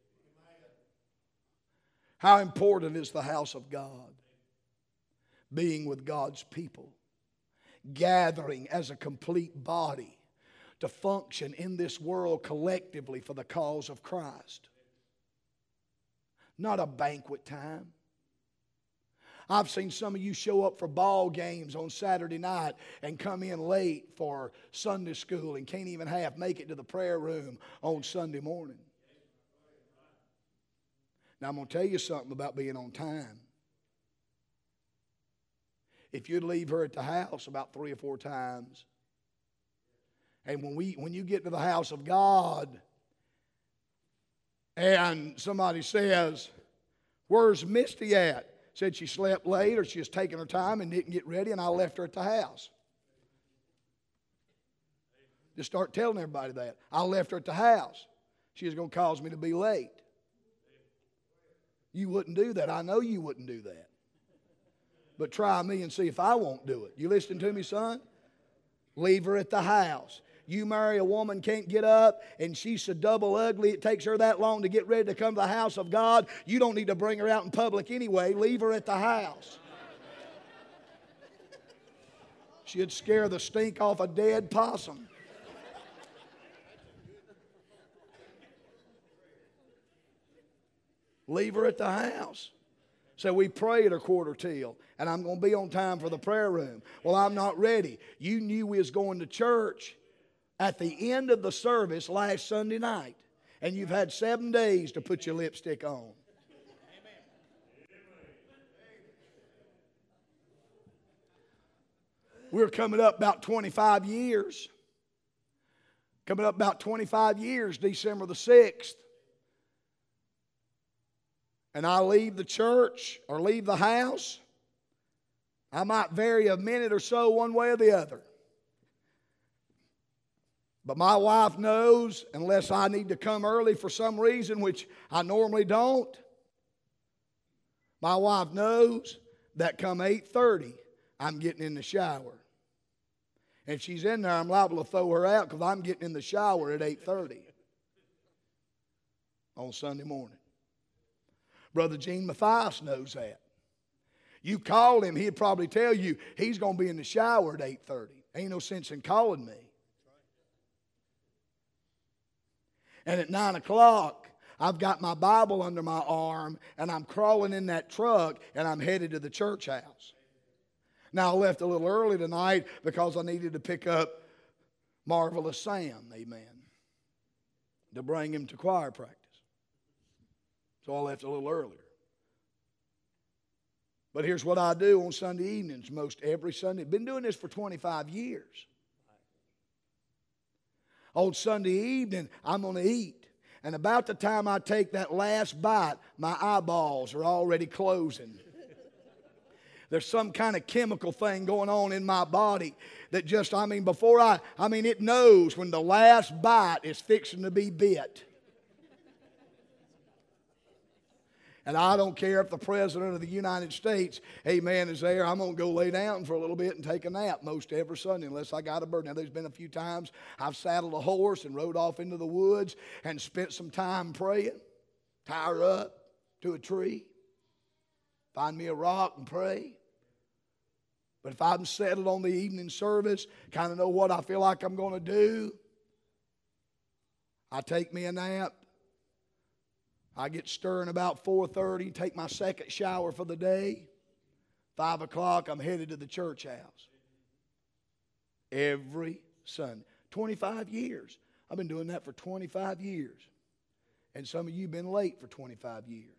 How important is the house of God? Being with God's people. Gathering as a complete body to function in this world collectively for the cause of Christ. Not a banquet time. I've seen some of you show up for ball games on Saturday night and come in late for Sunday school and can't even make it to the prayer room on Sunday morning. Now I'm going to tell you something about being on time. If you'd leave her at the house about 3 or 4 times, and when you get to the house of God and somebody says, "Where's Misty at?" Said she slept late or she was taking her time and didn't get ready, and I left her at the house. Just start telling everybody that. I left her at the house. She was going to cause me to be late. You wouldn't do that. I know you wouldn't do that. But try me and see if I won't do it. You listening to me, son? Leave her at the house. You marry a woman, can't get up, and she's so double ugly, it takes her that long to get ready to come to the house of God. You don't need to bring her out in public anyway. Leave her at the house. She'd scare the stink off a dead possum. Leave her at the house. So we pray at 1:15, and I'm going to be on time for the prayer room. Well, I'm not ready. You knew we was going to church at the end of the service last Sunday night, and you've had 7 days to put your lipstick on. We're coming up about 25 years. Coming up about 25 years, December the 6th. And I leave the church or leave the house. I might vary a minute or so one way or the other. But my wife knows, unless I need to come early for some reason, which I normally don't, my wife knows that come 8:30, I'm getting in the shower. And if she's in there, I'm liable to throw her out because I'm getting in the shower at 8:30 on Sunday morning. Brother Gene Mathias knows that. You call him, he'd probably tell you he's going to be in the shower at 8:30. Ain't no sense in calling me. And at 9 o'clock, I've got my Bible under my arm, and I'm crawling in that truck, and I'm headed to the church house. Now, I left a little early tonight because I needed to pick up Marvelous Sam, amen, to bring him to choir practice. So I left a little earlier. But here's what I do on Sunday evenings, most every Sunday. I've been doing this for 25 years. On Sunday evening, I'm going to eat. And about the time I take that last bite, my eyeballs are already closing. There's some kind of chemical thing going on in my body that just, it knows when the last bite is fixing to be bit. And I don't care if the President of the United States, amen, is there. I'm going to go lay down for a little bit and take a nap most every Sunday unless I got a bird. Now, there's been a few times I've saddled a horse and rode off into the woods and spent some time praying. Tie her up to a tree. Find me a rock and pray. But if I'm settled on the evening service, kind of know what I feel like I'm going to do, I take me a nap. I get stirring about 4:30, take my second shower for the day. 5 o'clock, I'm headed to the church house. Every Sunday. 25 years. I've been doing that for 25 years. And some of you have been late for 25 years.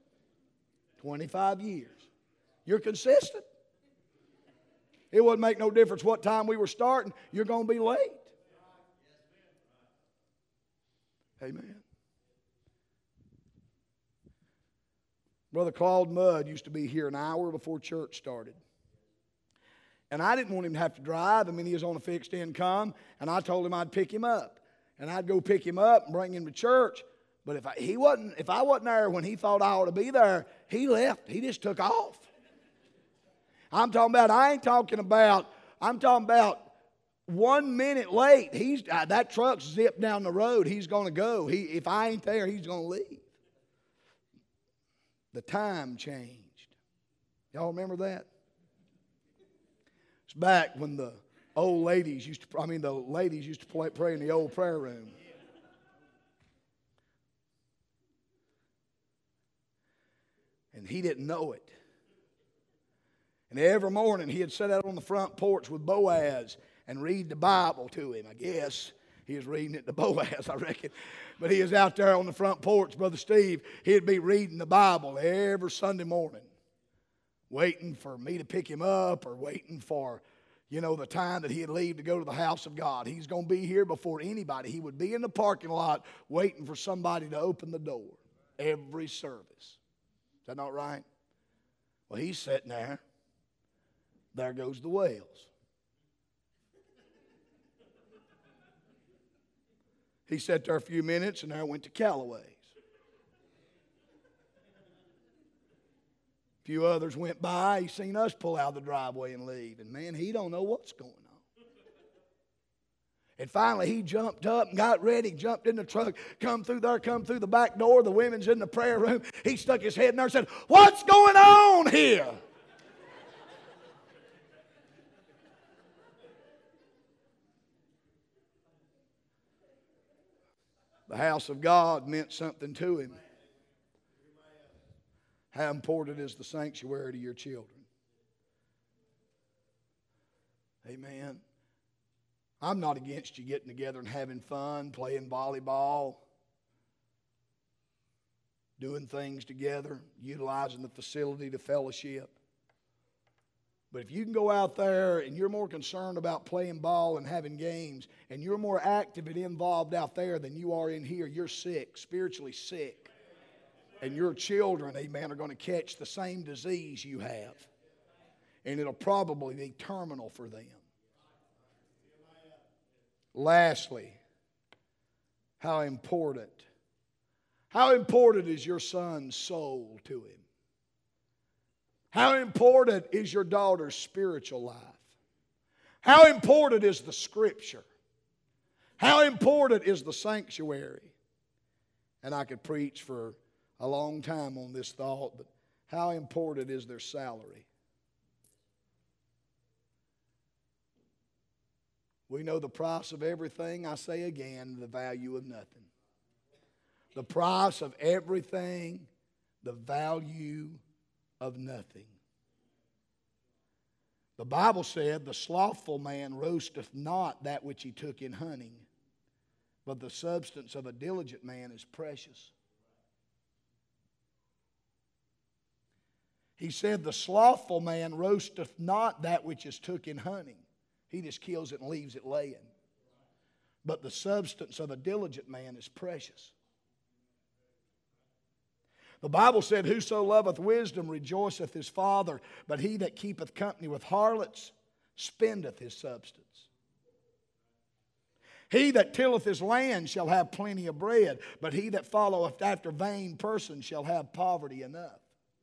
25 years. You're consistent. It wouldn't make no difference what time we were starting. You're going to be late. Amen. Brother Claude Mudd used to be here an hour before church started. And I didn't want him to have to drive. I mean, he was on a fixed income, and I told him I'd pick him up. And I'd go pick him up and bring him to church. But if I wasn't there when he thought I ought to be there, he left. He just took off. I'm talking about 1 minute late. That truck's zipped down the road. He's going to go. If I ain't there, he's going to leave. The time changed. Y'all remember that? It's back when the ladies used to pray in the old prayer room. And he didn't know it. And every morning he'd sit out on the front porch with Boaz and read the Bible to him. I guess he was reading it to Boaz, I reckon. But he was out there on the front porch, Brother Steve. He'd be reading the Bible every Sunday morning, waiting for me to pick him up or waiting for, the time that he'd leave to go to the house of God. He's going to be here before anybody. He would be in the parking lot waiting for somebody to open the door every service. Is that not right? Well, he's sitting there. There goes the Wales. He sat there a few minutes and there went to Callaway's. A few others went by. He seen us pull out of the driveway and leave. And man, he don't know what's going on. And finally, he jumped up and got ready, jumped in the truck, come through the back door. The women's in the prayer room. He stuck his head in there and said, "What's going on here?" The house of God meant something to him. How important is the sanctuary to your children? Amen. I'm not against you getting together and having fun, playing volleyball, doing things together, utilizing the facility to fellowship. But if you can go out there and you're more concerned about playing ball and having games, and you're more active and involved out there than you are in here, you're sick, spiritually sick. And your children, amen, are going to catch the same disease you have. And it'll probably be terminal for them. Lastly, how important is your son's soul to him? How important is your daughter's spiritual life? How important is the Scripture? How important is the sanctuary? And I could preach for a long time on this thought, but how important is their salary? We know the price of everything. I say again, the value of nothing. The price of everything, the value of nothing. The Bible said, "The slothful man roasteth not that which he took in hunting, but the substance of a diligent man is precious." He said, "The slothful man roasteth not that which is took in hunting." He just kills it and leaves it laying. "But the substance of a diligent man is precious." The Bible said, "Whoso loveth wisdom rejoiceth his father, but he that keepeth company with harlots spendeth his substance. He that tilleth his land shall have plenty of bread, but he that followeth after vain persons shall have poverty enough.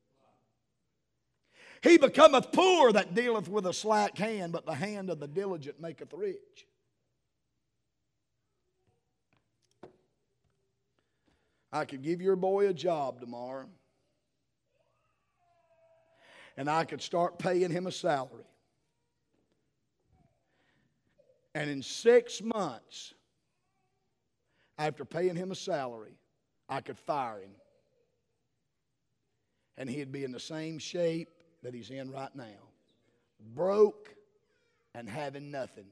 He becometh poor that dealeth with a slack hand, but the hand of the diligent maketh rich." I could give your boy a job tomorrow, and I could start paying him a salary. And in 6 months, after paying him a salary, I could fire him. And he'd be in the same shape that he's in right now. Broke and having nothing.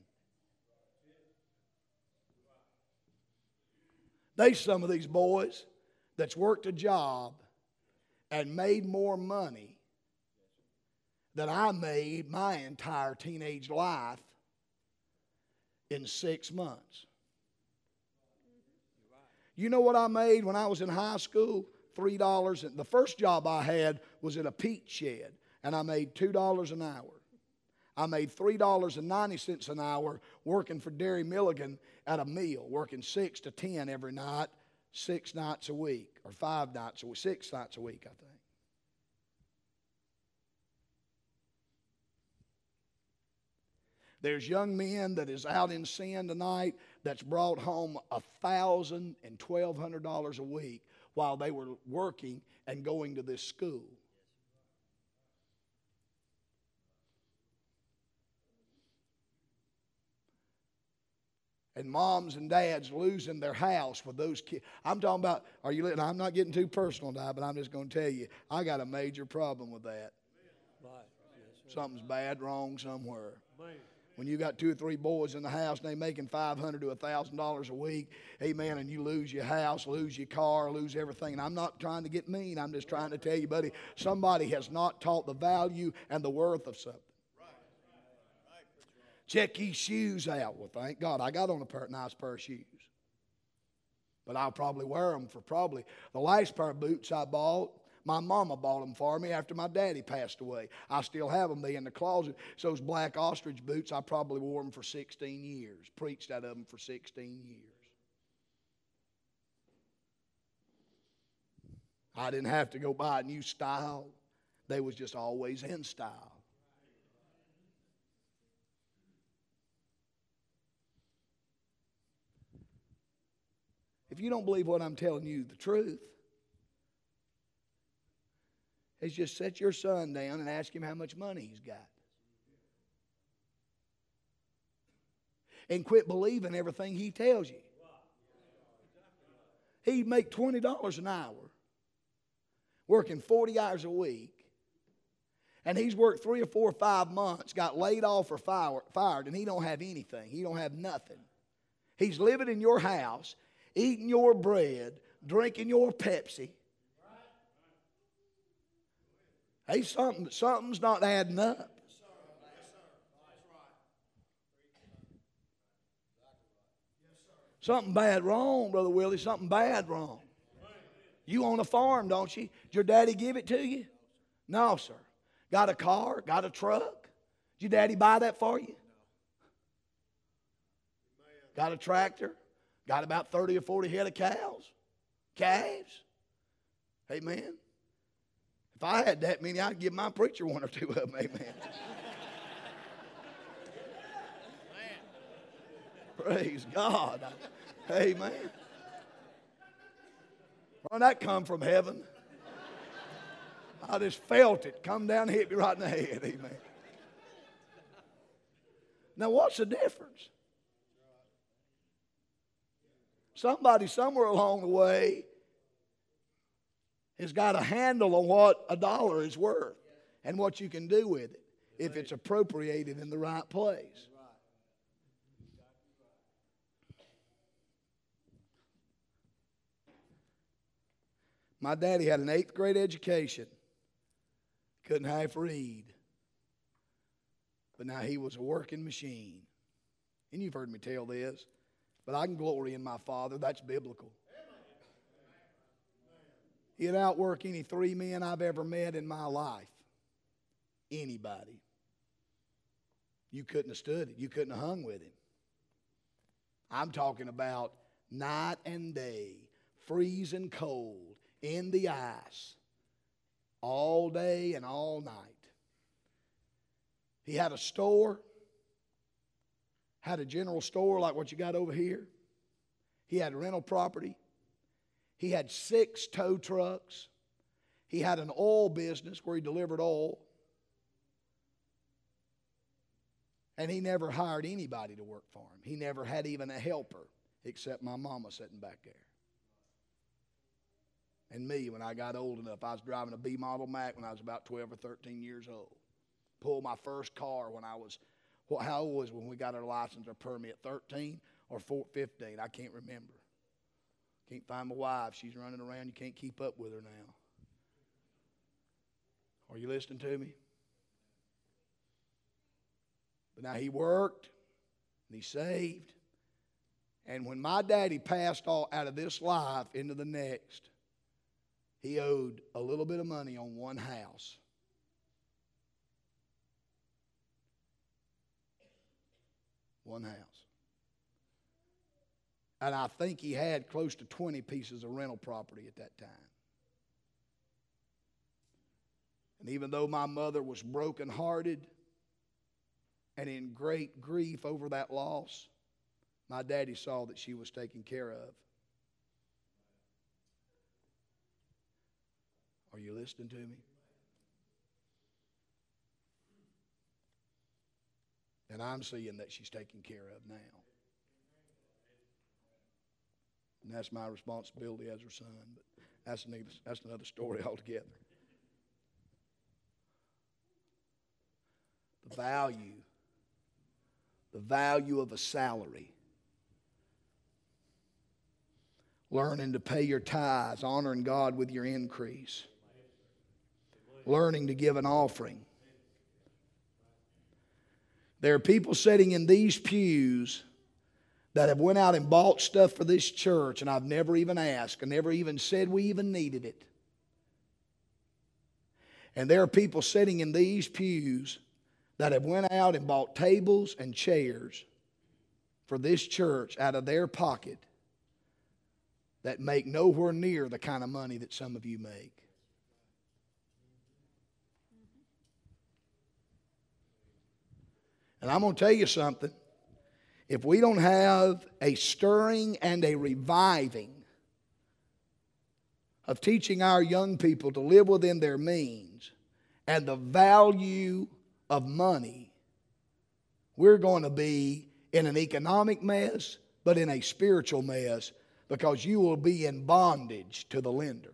There's some of these boys that's worked a job and made more money than I made my entire teenage life in 6 months. You know what I made when I was in high school? $3. And the first job I had was at a peat shed, and I made $2 an hour. I made $3.90 an hour working for Derry Milligan at a mill, working 6 to 10 every night, 6 nights a week, or 5 nights a week, 6 nights a week, I think. There's young men that is out in sin tonight that's brought home $1,000 and $1,200 a week while they were working and going to this school. And moms and dads losing their house with those kids. I'm talking about, I'm not getting too personal now, but I'm just going to tell you, I got a major problem with that. Right. Yes, Something's bad wrong somewhere. man. When you got 2 or 3 boys in the house and they making $500 to $1,000 a week, amen, and you lose your house, lose your car, lose everything. And I'm not trying to get mean. I'm just trying to tell you, buddy, somebody has not taught the value and the worth of something. Check these shoes out. Well, thank God I got on a nice pair of shoes. But I'll probably wear them for probably the last pair of boots I bought. My mama bought them for me after my daddy passed away. I still have them. They in the closet. So those black ostrich boots, I probably wore them for 16 years. Preached out of them for 16 years. I didn't have to go buy a new style. They was just always in style. If you don't believe what I'm telling you, the truth, is just set your son down and ask him how much money he's got. And quit believing everything he tells you. He'd make $20 an hour, working 40 hours a week, and he's worked 3 or 4 or 5 months, got laid off or fired, and he don't have anything. He don't have nothing. He's living in your house, eating your bread, drinking your Pepsi. Hey, something's not adding up. Something bad wrong, Brother Willie. Something bad wrong. You own a farm, don't you? Did your daddy give it to you? No, sir. Got a car? Got a truck? Did your daddy buy that for you? Got a tractor? Got about 30 or 40 head of cows? Calves? Amen. If I had that many, I'd give my preacher 1 or 2 of them. Amen. Praise God. Amen. Well, that come from heaven. I just felt it come down and hit me right in the head. Amen. Now, what's the difference? Somebody somewhere along the way has got a handle on what $1 is worth and what you can do with it if it's appropriated in the right place. My daddy had an 8th grade education. Couldn't half read. But now he was a working machine. And you've heard me tell this. But I can glory in my father. That's biblical. He'd outwork any 3 men I've ever met in my life. Anybody. You couldn't have stood it. You couldn't have hung with him. I'm talking about night and day, freezing cold, in the ice, all day and all night. He had a store, had a general store like what you got over here. He had rental property. He had 6 tow trucks. He had an oil business where he delivered oil. And he never hired anybody to work for him. He never had even a helper except my mama sitting back there. And me, when I got old enough, I was driving a B model Mac when I was about 12 or 13 years old. Pulled my first car when I was, how old was when we got our license or permit? 13 or 15? I can't remember. Can't find my wife. She's running around. You can't keep up with her now. Are you listening to me? But now he worked and he saved. And when my daddy passed out of this life into the next, He owed a little bit of money on one house. One house. And I think he had close to 20 pieces of rental property at that time. And even though my mother was brokenhearted and in great grief over that loss, my daddy saw that she was taken care of. Are you listening to me? And I'm seeing that she's taken care of now. And that's my responsibility as her son. But that's another story altogether. The value of a salary. Learning to pay your tithes, honoring God with your increase. Learning to give an offering. There are people sitting in these pews that have went out and bought stuff for this church, and I've never even asked. I never even said we even needed it. And there are people sitting in these pews that have went out and bought tables and chairs for this church out of their pocket that make nowhere near the kind of money that some of you make. And I'm going to tell you something. If we don't have a stirring and a reviving of teaching our young people to live within their means and the value of money, we're going to be in an economic mess, but in a spiritual mess, because you will be in bondage to the lender.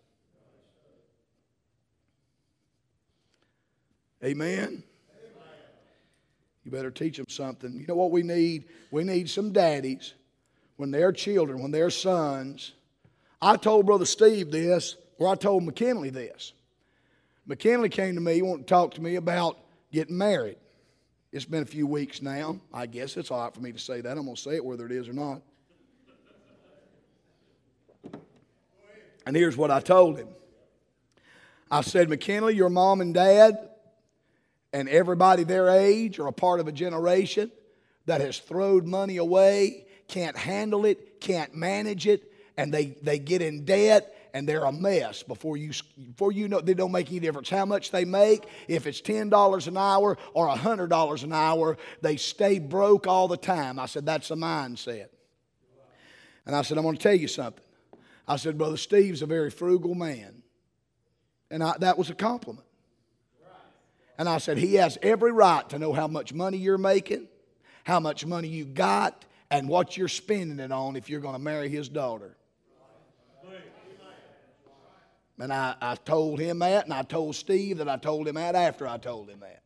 Amen? You better teach them something. You know what we need? We need some daddies, when their children, when their sons. I told Brother Steve this, or I told McKinley this. McKinley came to me, wanted to talk to me about getting married. It's been a few weeks now. I guess it's all right for me to say that. I'm going to say it whether it is or not. And here's what I told him. I said, McKinley, your mom and dad and everybody their age are a part of a generation that has thrown money away, can't handle it, can't manage it, and they get in debt and they're a mess before you know. They don't make any difference how much they make. If it's $10 an hour or $100 an hour, they stay broke all the time. I said, that's a mindset. And I said, I'm going to tell you something. I said, Brother Steve's a very frugal man. And that was a compliment. And I said, he has every right to know how much money you're making, how much money you got, and what you're spending it on if you're going to marry his daughter. And I told him that, and I told Steve that I told him that after I told him that.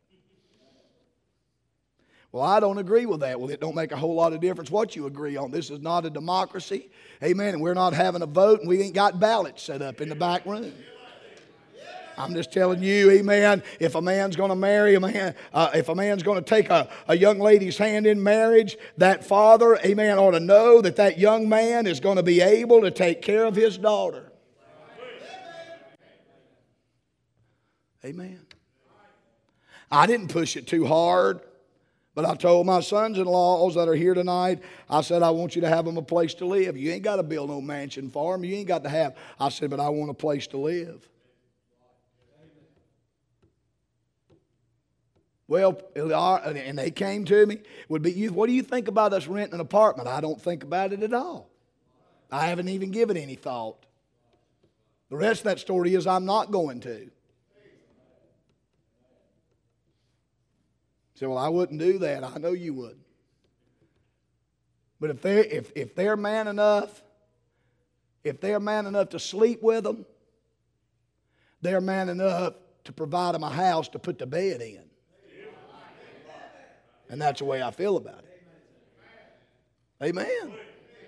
Well, I don't agree with that. Well, it don't make a whole lot of difference what you agree on. This is not a democracy. Amen. And we're not having a vote, and we ain't got ballots set up in the back room. I'm just telling you, amen, if a man's going to marry a man, if a man's going to take a young lady's hand in marriage, that father, amen, ought to know that that young man is going to be able to take care of his daughter. Amen. I didn't push it too hard, but I told my sons-in-laws that are here tonight, I said, I want you to have them a place to live. You ain't got to build no mansion for them. You ain't got to have. I said, but I want a place to live. Well, and they came to me, what do you think about us renting an apartment? I don't think about it at all. I haven't even given any thought. The rest of that story is I'm not going to. Say, well, I wouldn't do that. I know you wouldn't. But if they're man enough, to sleep with them, they're man enough to provide them a house to put the bed in. And that's the way I feel about it. Amen.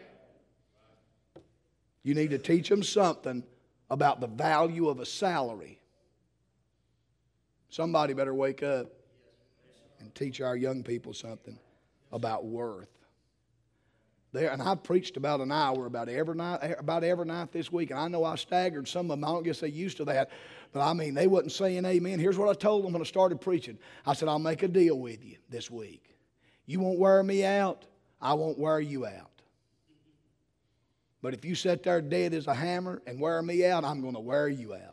You need to teach them something about the value of a salary. Somebody better wake up and teach our young people something about worth. There, and I've preached about an hour about every night this week, and I know I staggered some of them. I don't guess they're used to that, but I mean, they wasn't saying amen. Here's what I told them when I started preaching. I said, I'll make a deal with you this week. You won't wear me out, I won't wear you out. But if you sit there dead as a hammer and wear me out, I'm going to wear you out.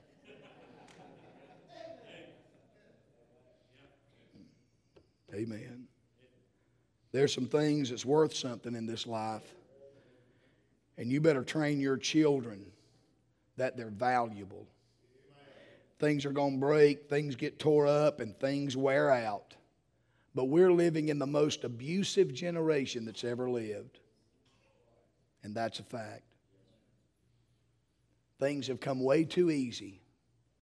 Amen. There's some things that's worth something in this life. And you better train your children that they're valuable. Things are going to break, things get tore up, and things wear out. But we're living in the most abusive generation that's ever lived. And that's a fact. Things have come way too easy.